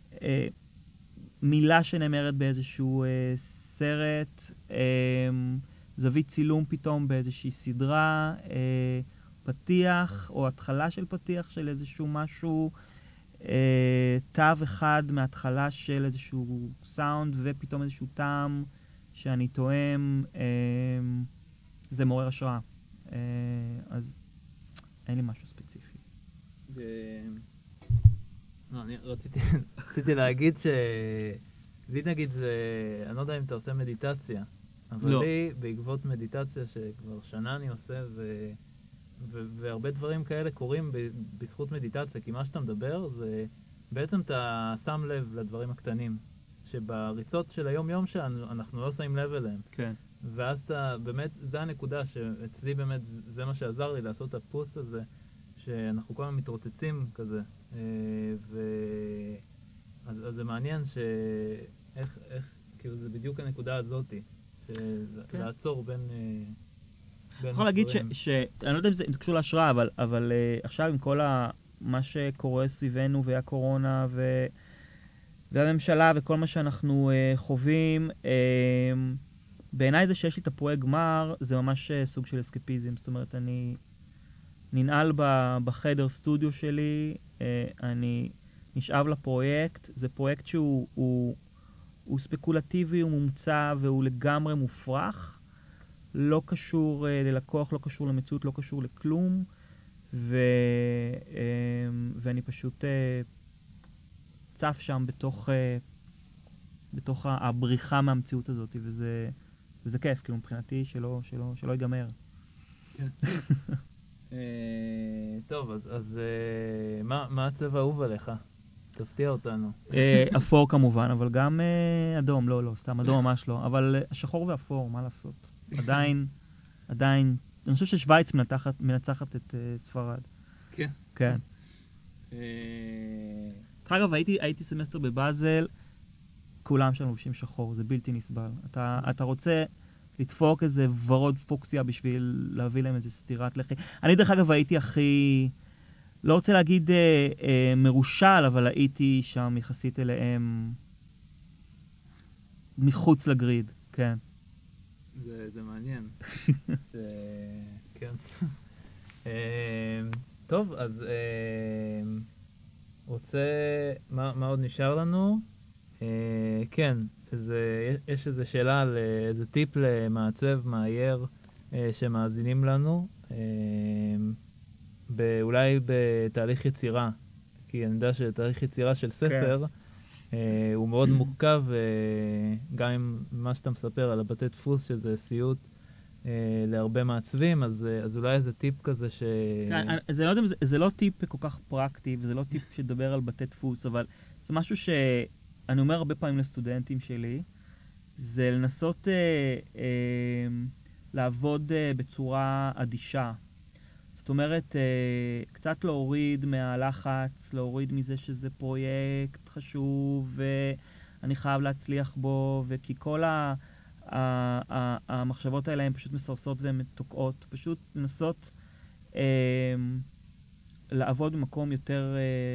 מילה שנאמרת באיזשהו סרט, זווית צילום פתאום באיזושהי סדרה, פתיח או התחלה של פתיח של איזשהו משהו, תו אחד מההתחלה של איזשהו סאונד ופתאום איזשהו טעם שאני תואם, זה מעורר השראה. אז אין לי משהו ספציפי. אני רציתי להגיד לי נגיד, אני לא יודע אם אתה עושה מדיטציה, אבל לי בעקבות מדיטציה שכבר שנה אני עושה, והרבה דברים כאלה קורים בזכות מדיטציה, כי מה שאתה מדבר זה בעצם אתה שם לב לדברים הקטנים, שבריצות של היום-יום שלנו אנחנו לא שמים לב אליהם. כן. ואז אתה באמת, זה הנקודה שאצלי באמת, זה מה שעזר לי לעשות את הפוסט הזה, שאנחנו כל הזמן מתרוצצים כזה, אז זה מעניין איך, כאילו זה בדיוק הנקודה הזאת, לעצור בין אני יכול להגיד אני לא יודע אם זה קשור להשראה, אבל עכשיו עם כל מה שקורה סביבנו והקורונה והממשלה וכל מה שאנחנו חווים, בעיניי זה שיש לי את הפרויקט גמר, זה ממש סוג של אסקפיזם. זאת אומרת, אני ננעל בחדר סטודיו שלי, אני נשאב לפרויקט. זה פרויקט שהוא ספקולטיבי, הוא מומצא והוא לגמרי מופרך. לא קשור ללקוח, לא קשור למציאות, לא קשור לכלום. ואני פשוט צף שם בתוך הבריחה מהמציאות הזאת, וזה כיף, כאילו מבחינתי שלא ייגמר. כן. טוב, אז מה הצבע האהוב עליך? תפתיע אותנו. אפור כמובן, אבל גם אדום, לא, סתם אדום ממש לא, אבל השחור ואפור, מה לעשות? עדיין, אני חושב ששוויץ מנצחת את ספרד. כן. כן. אגב, הייתי סמסטר בבאזל, כולם שם לובשים שחור, זה בלתי נסבל. אתה רוצה לדפוק איזה ורוד פוקסיה בשביל להביא להם איזה סתירת לחי. אני דרך אגב הייתי הכי, לא רוצה להגיד מרושל, אבל הייתי שם יחסית אליהם מחוץ לגריד, כן. זה מעניין. כן. טוב, אז מה עוד נשאר לנו? כן, יש איזו שאלה על איזה טיפ למעצב, מאייר, שמאזינים לנו, אולי בתהליך יצירה, כי אני יודע שתהליך יצירה של ספר, הוא מאוד מורכב, גם עם מה שאתה מספר על הבתי דפוס, שזה סיוט להרבה מעצבים, אז אולי איזה טיפ כזה ש... זה לא טיפ כל כך פרקטי, וזה לא טיפ שדבר על בתי דפוס, אבל זה משהו שאני אומר הרבה פעמים לסטודנטים שלי, זה לנסות לעבוד בצורה אדישה. זאת אומרת, קצת להוריד מהלחץ, להוריד מזה שזה פרויקט חשוב, ואני חייב להצליח בו, וכי כל המחשבות האלה הן פשוט מסרסות והן תוקעות. פשוט לנסות לעבוד במקום יותר...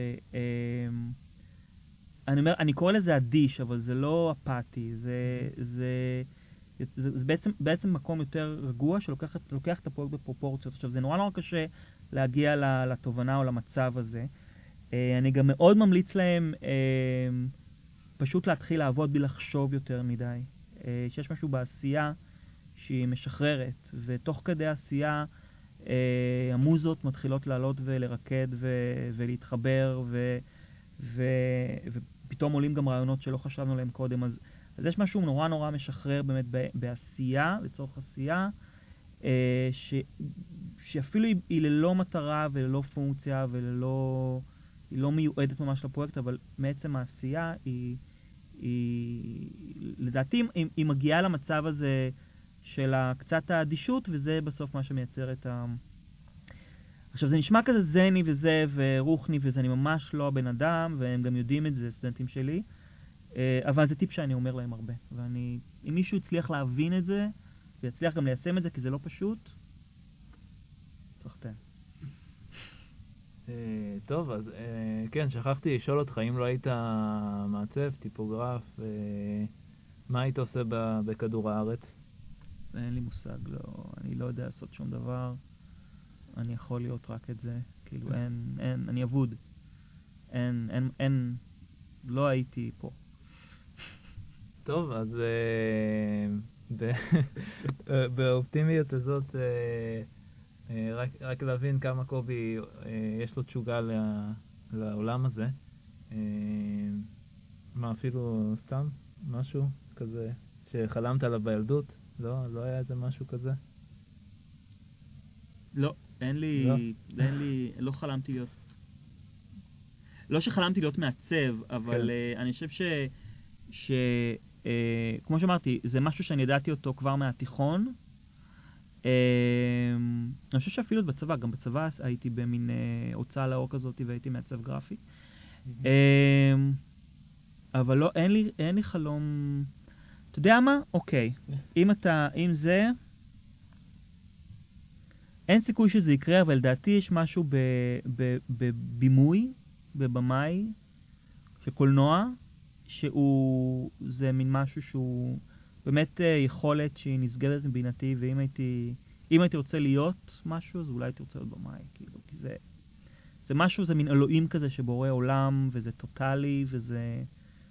אני קורא לזה אדיש, אבל זה לא אפאתי, זה בעצם מקום יותר רגוע שלוקח את הפרויקט בפרופורציות. עכשיו, זה נורא קשה להגיע לתובנה או למצב הזה. אני גם מאוד ממליץ להם פשוט להתחיל לעבוד בלי לחשוב יותר מדי. שיש משהו בעשייה שהיא משחררת, ותוך כדי העשייה המוזות מתחילות לעלות ולרקד ולהתחבר, ופתאום עולים גם רעיונות שלא חשבנו עליהם קודם. אז יש משהו נורא משחרר באמת בעשייה, לצורך עשייה, שאפילו היא ללא מטרה וללא פונקציה היא לא מיועדת ממש לפרויקט, אבל מעצם העשייה לדעתי היא מגיעה למצב הזה של קצת האדישות, וזה בסוף מה שמייצר את עכשיו, זה נשמע כזה זני וזה ורוחני, וזה אני ממש לא הבן אדם, והם גם יודעים את זה, סטודנטים שלי, אבל זה טיפ שאני אומר להם הרבה. ואם מישהו הצליח להבין את זה, ויצליח גם ליישם את זה, כי זה לא פשוט, סחטיין. טוב, אז כן, שכחתי לשאול אותך, אם לא היית מעצב, טיפוגרף, מה היית עושה בכדור הארץ? אין לי מושג, אני לא יודע לעשות שום דבר. אני יכול להיות רק את זה, כאילו אני אבוד. לא הייתי פה. טוב, אז באופטימיות הזאת, רק להבין כמה קובי יש לו תשוגה לעולם הזה. מה, אפילו סתם משהו כזה שחלמת עליו בילדות? לא היה איזה משהו כזה? לא, לא חלמתי להיות... לא שחלמתי להיות מעצב, אבל אני חושב כמו שאמרתי, זה משהו שאני ידעתי אותו כבר מהתיכון. אני חושב שאפילו בצבא, גם בצבא הייתי במין הוצאה לאור כזאת והייתי מעצב גרפי. אבל לא, אין לי חלום... אתה יודע מה? אוקיי. אם זה... אין סיכוי שזה יקרה, אבל לדעתי יש משהו בבימוי, בבמאי, של קולנוע, זה מין משהו שהוא באמת יכולת שהיא נסגרת מבינתי, ואם הייתי רוצה להיות משהו, אז אולי הייתי רוצה להיות במאי, כאילו, כי זה משהו, זה מין אלוהים כזה שבורא עולם, וזה טוטלי, וזה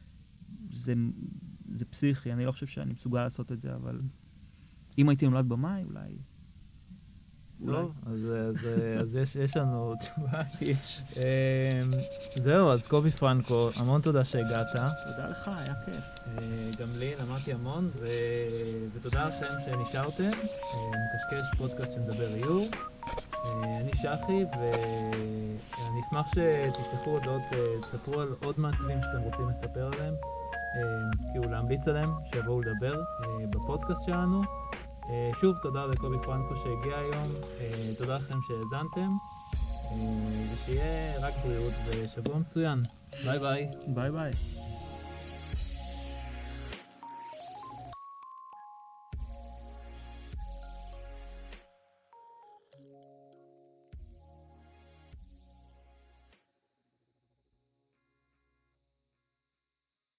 פסיכי. אני לא חושב שאני מסוגל לעשות את זה, אבל אם הייתי נולד במאי, אולי... טוב, אז יש לנו תשובה. זהו, אז קובי פרנקו, המון תודה שהגעת. תודה לך, היה כיף. גם לי, למדתי המון, ותודה לכם שנשארתם. מקשקש פודקאסט שמדבר איור. אני שחי, ואני אשמח שתשלחו הודעות, תספרו על עוד מעצבים שאתם רוצים לספר עליהם, כאילו להמליץ עליהם, שיבואו לדבר בפודקאסט שלנו. שוב, תודה לקובי פרנקו שהגיע היום, תודה לכם שהאזנתם, ושיהיה רק בריאות ושבוע מצוין. ביי ביי. ביי ביי.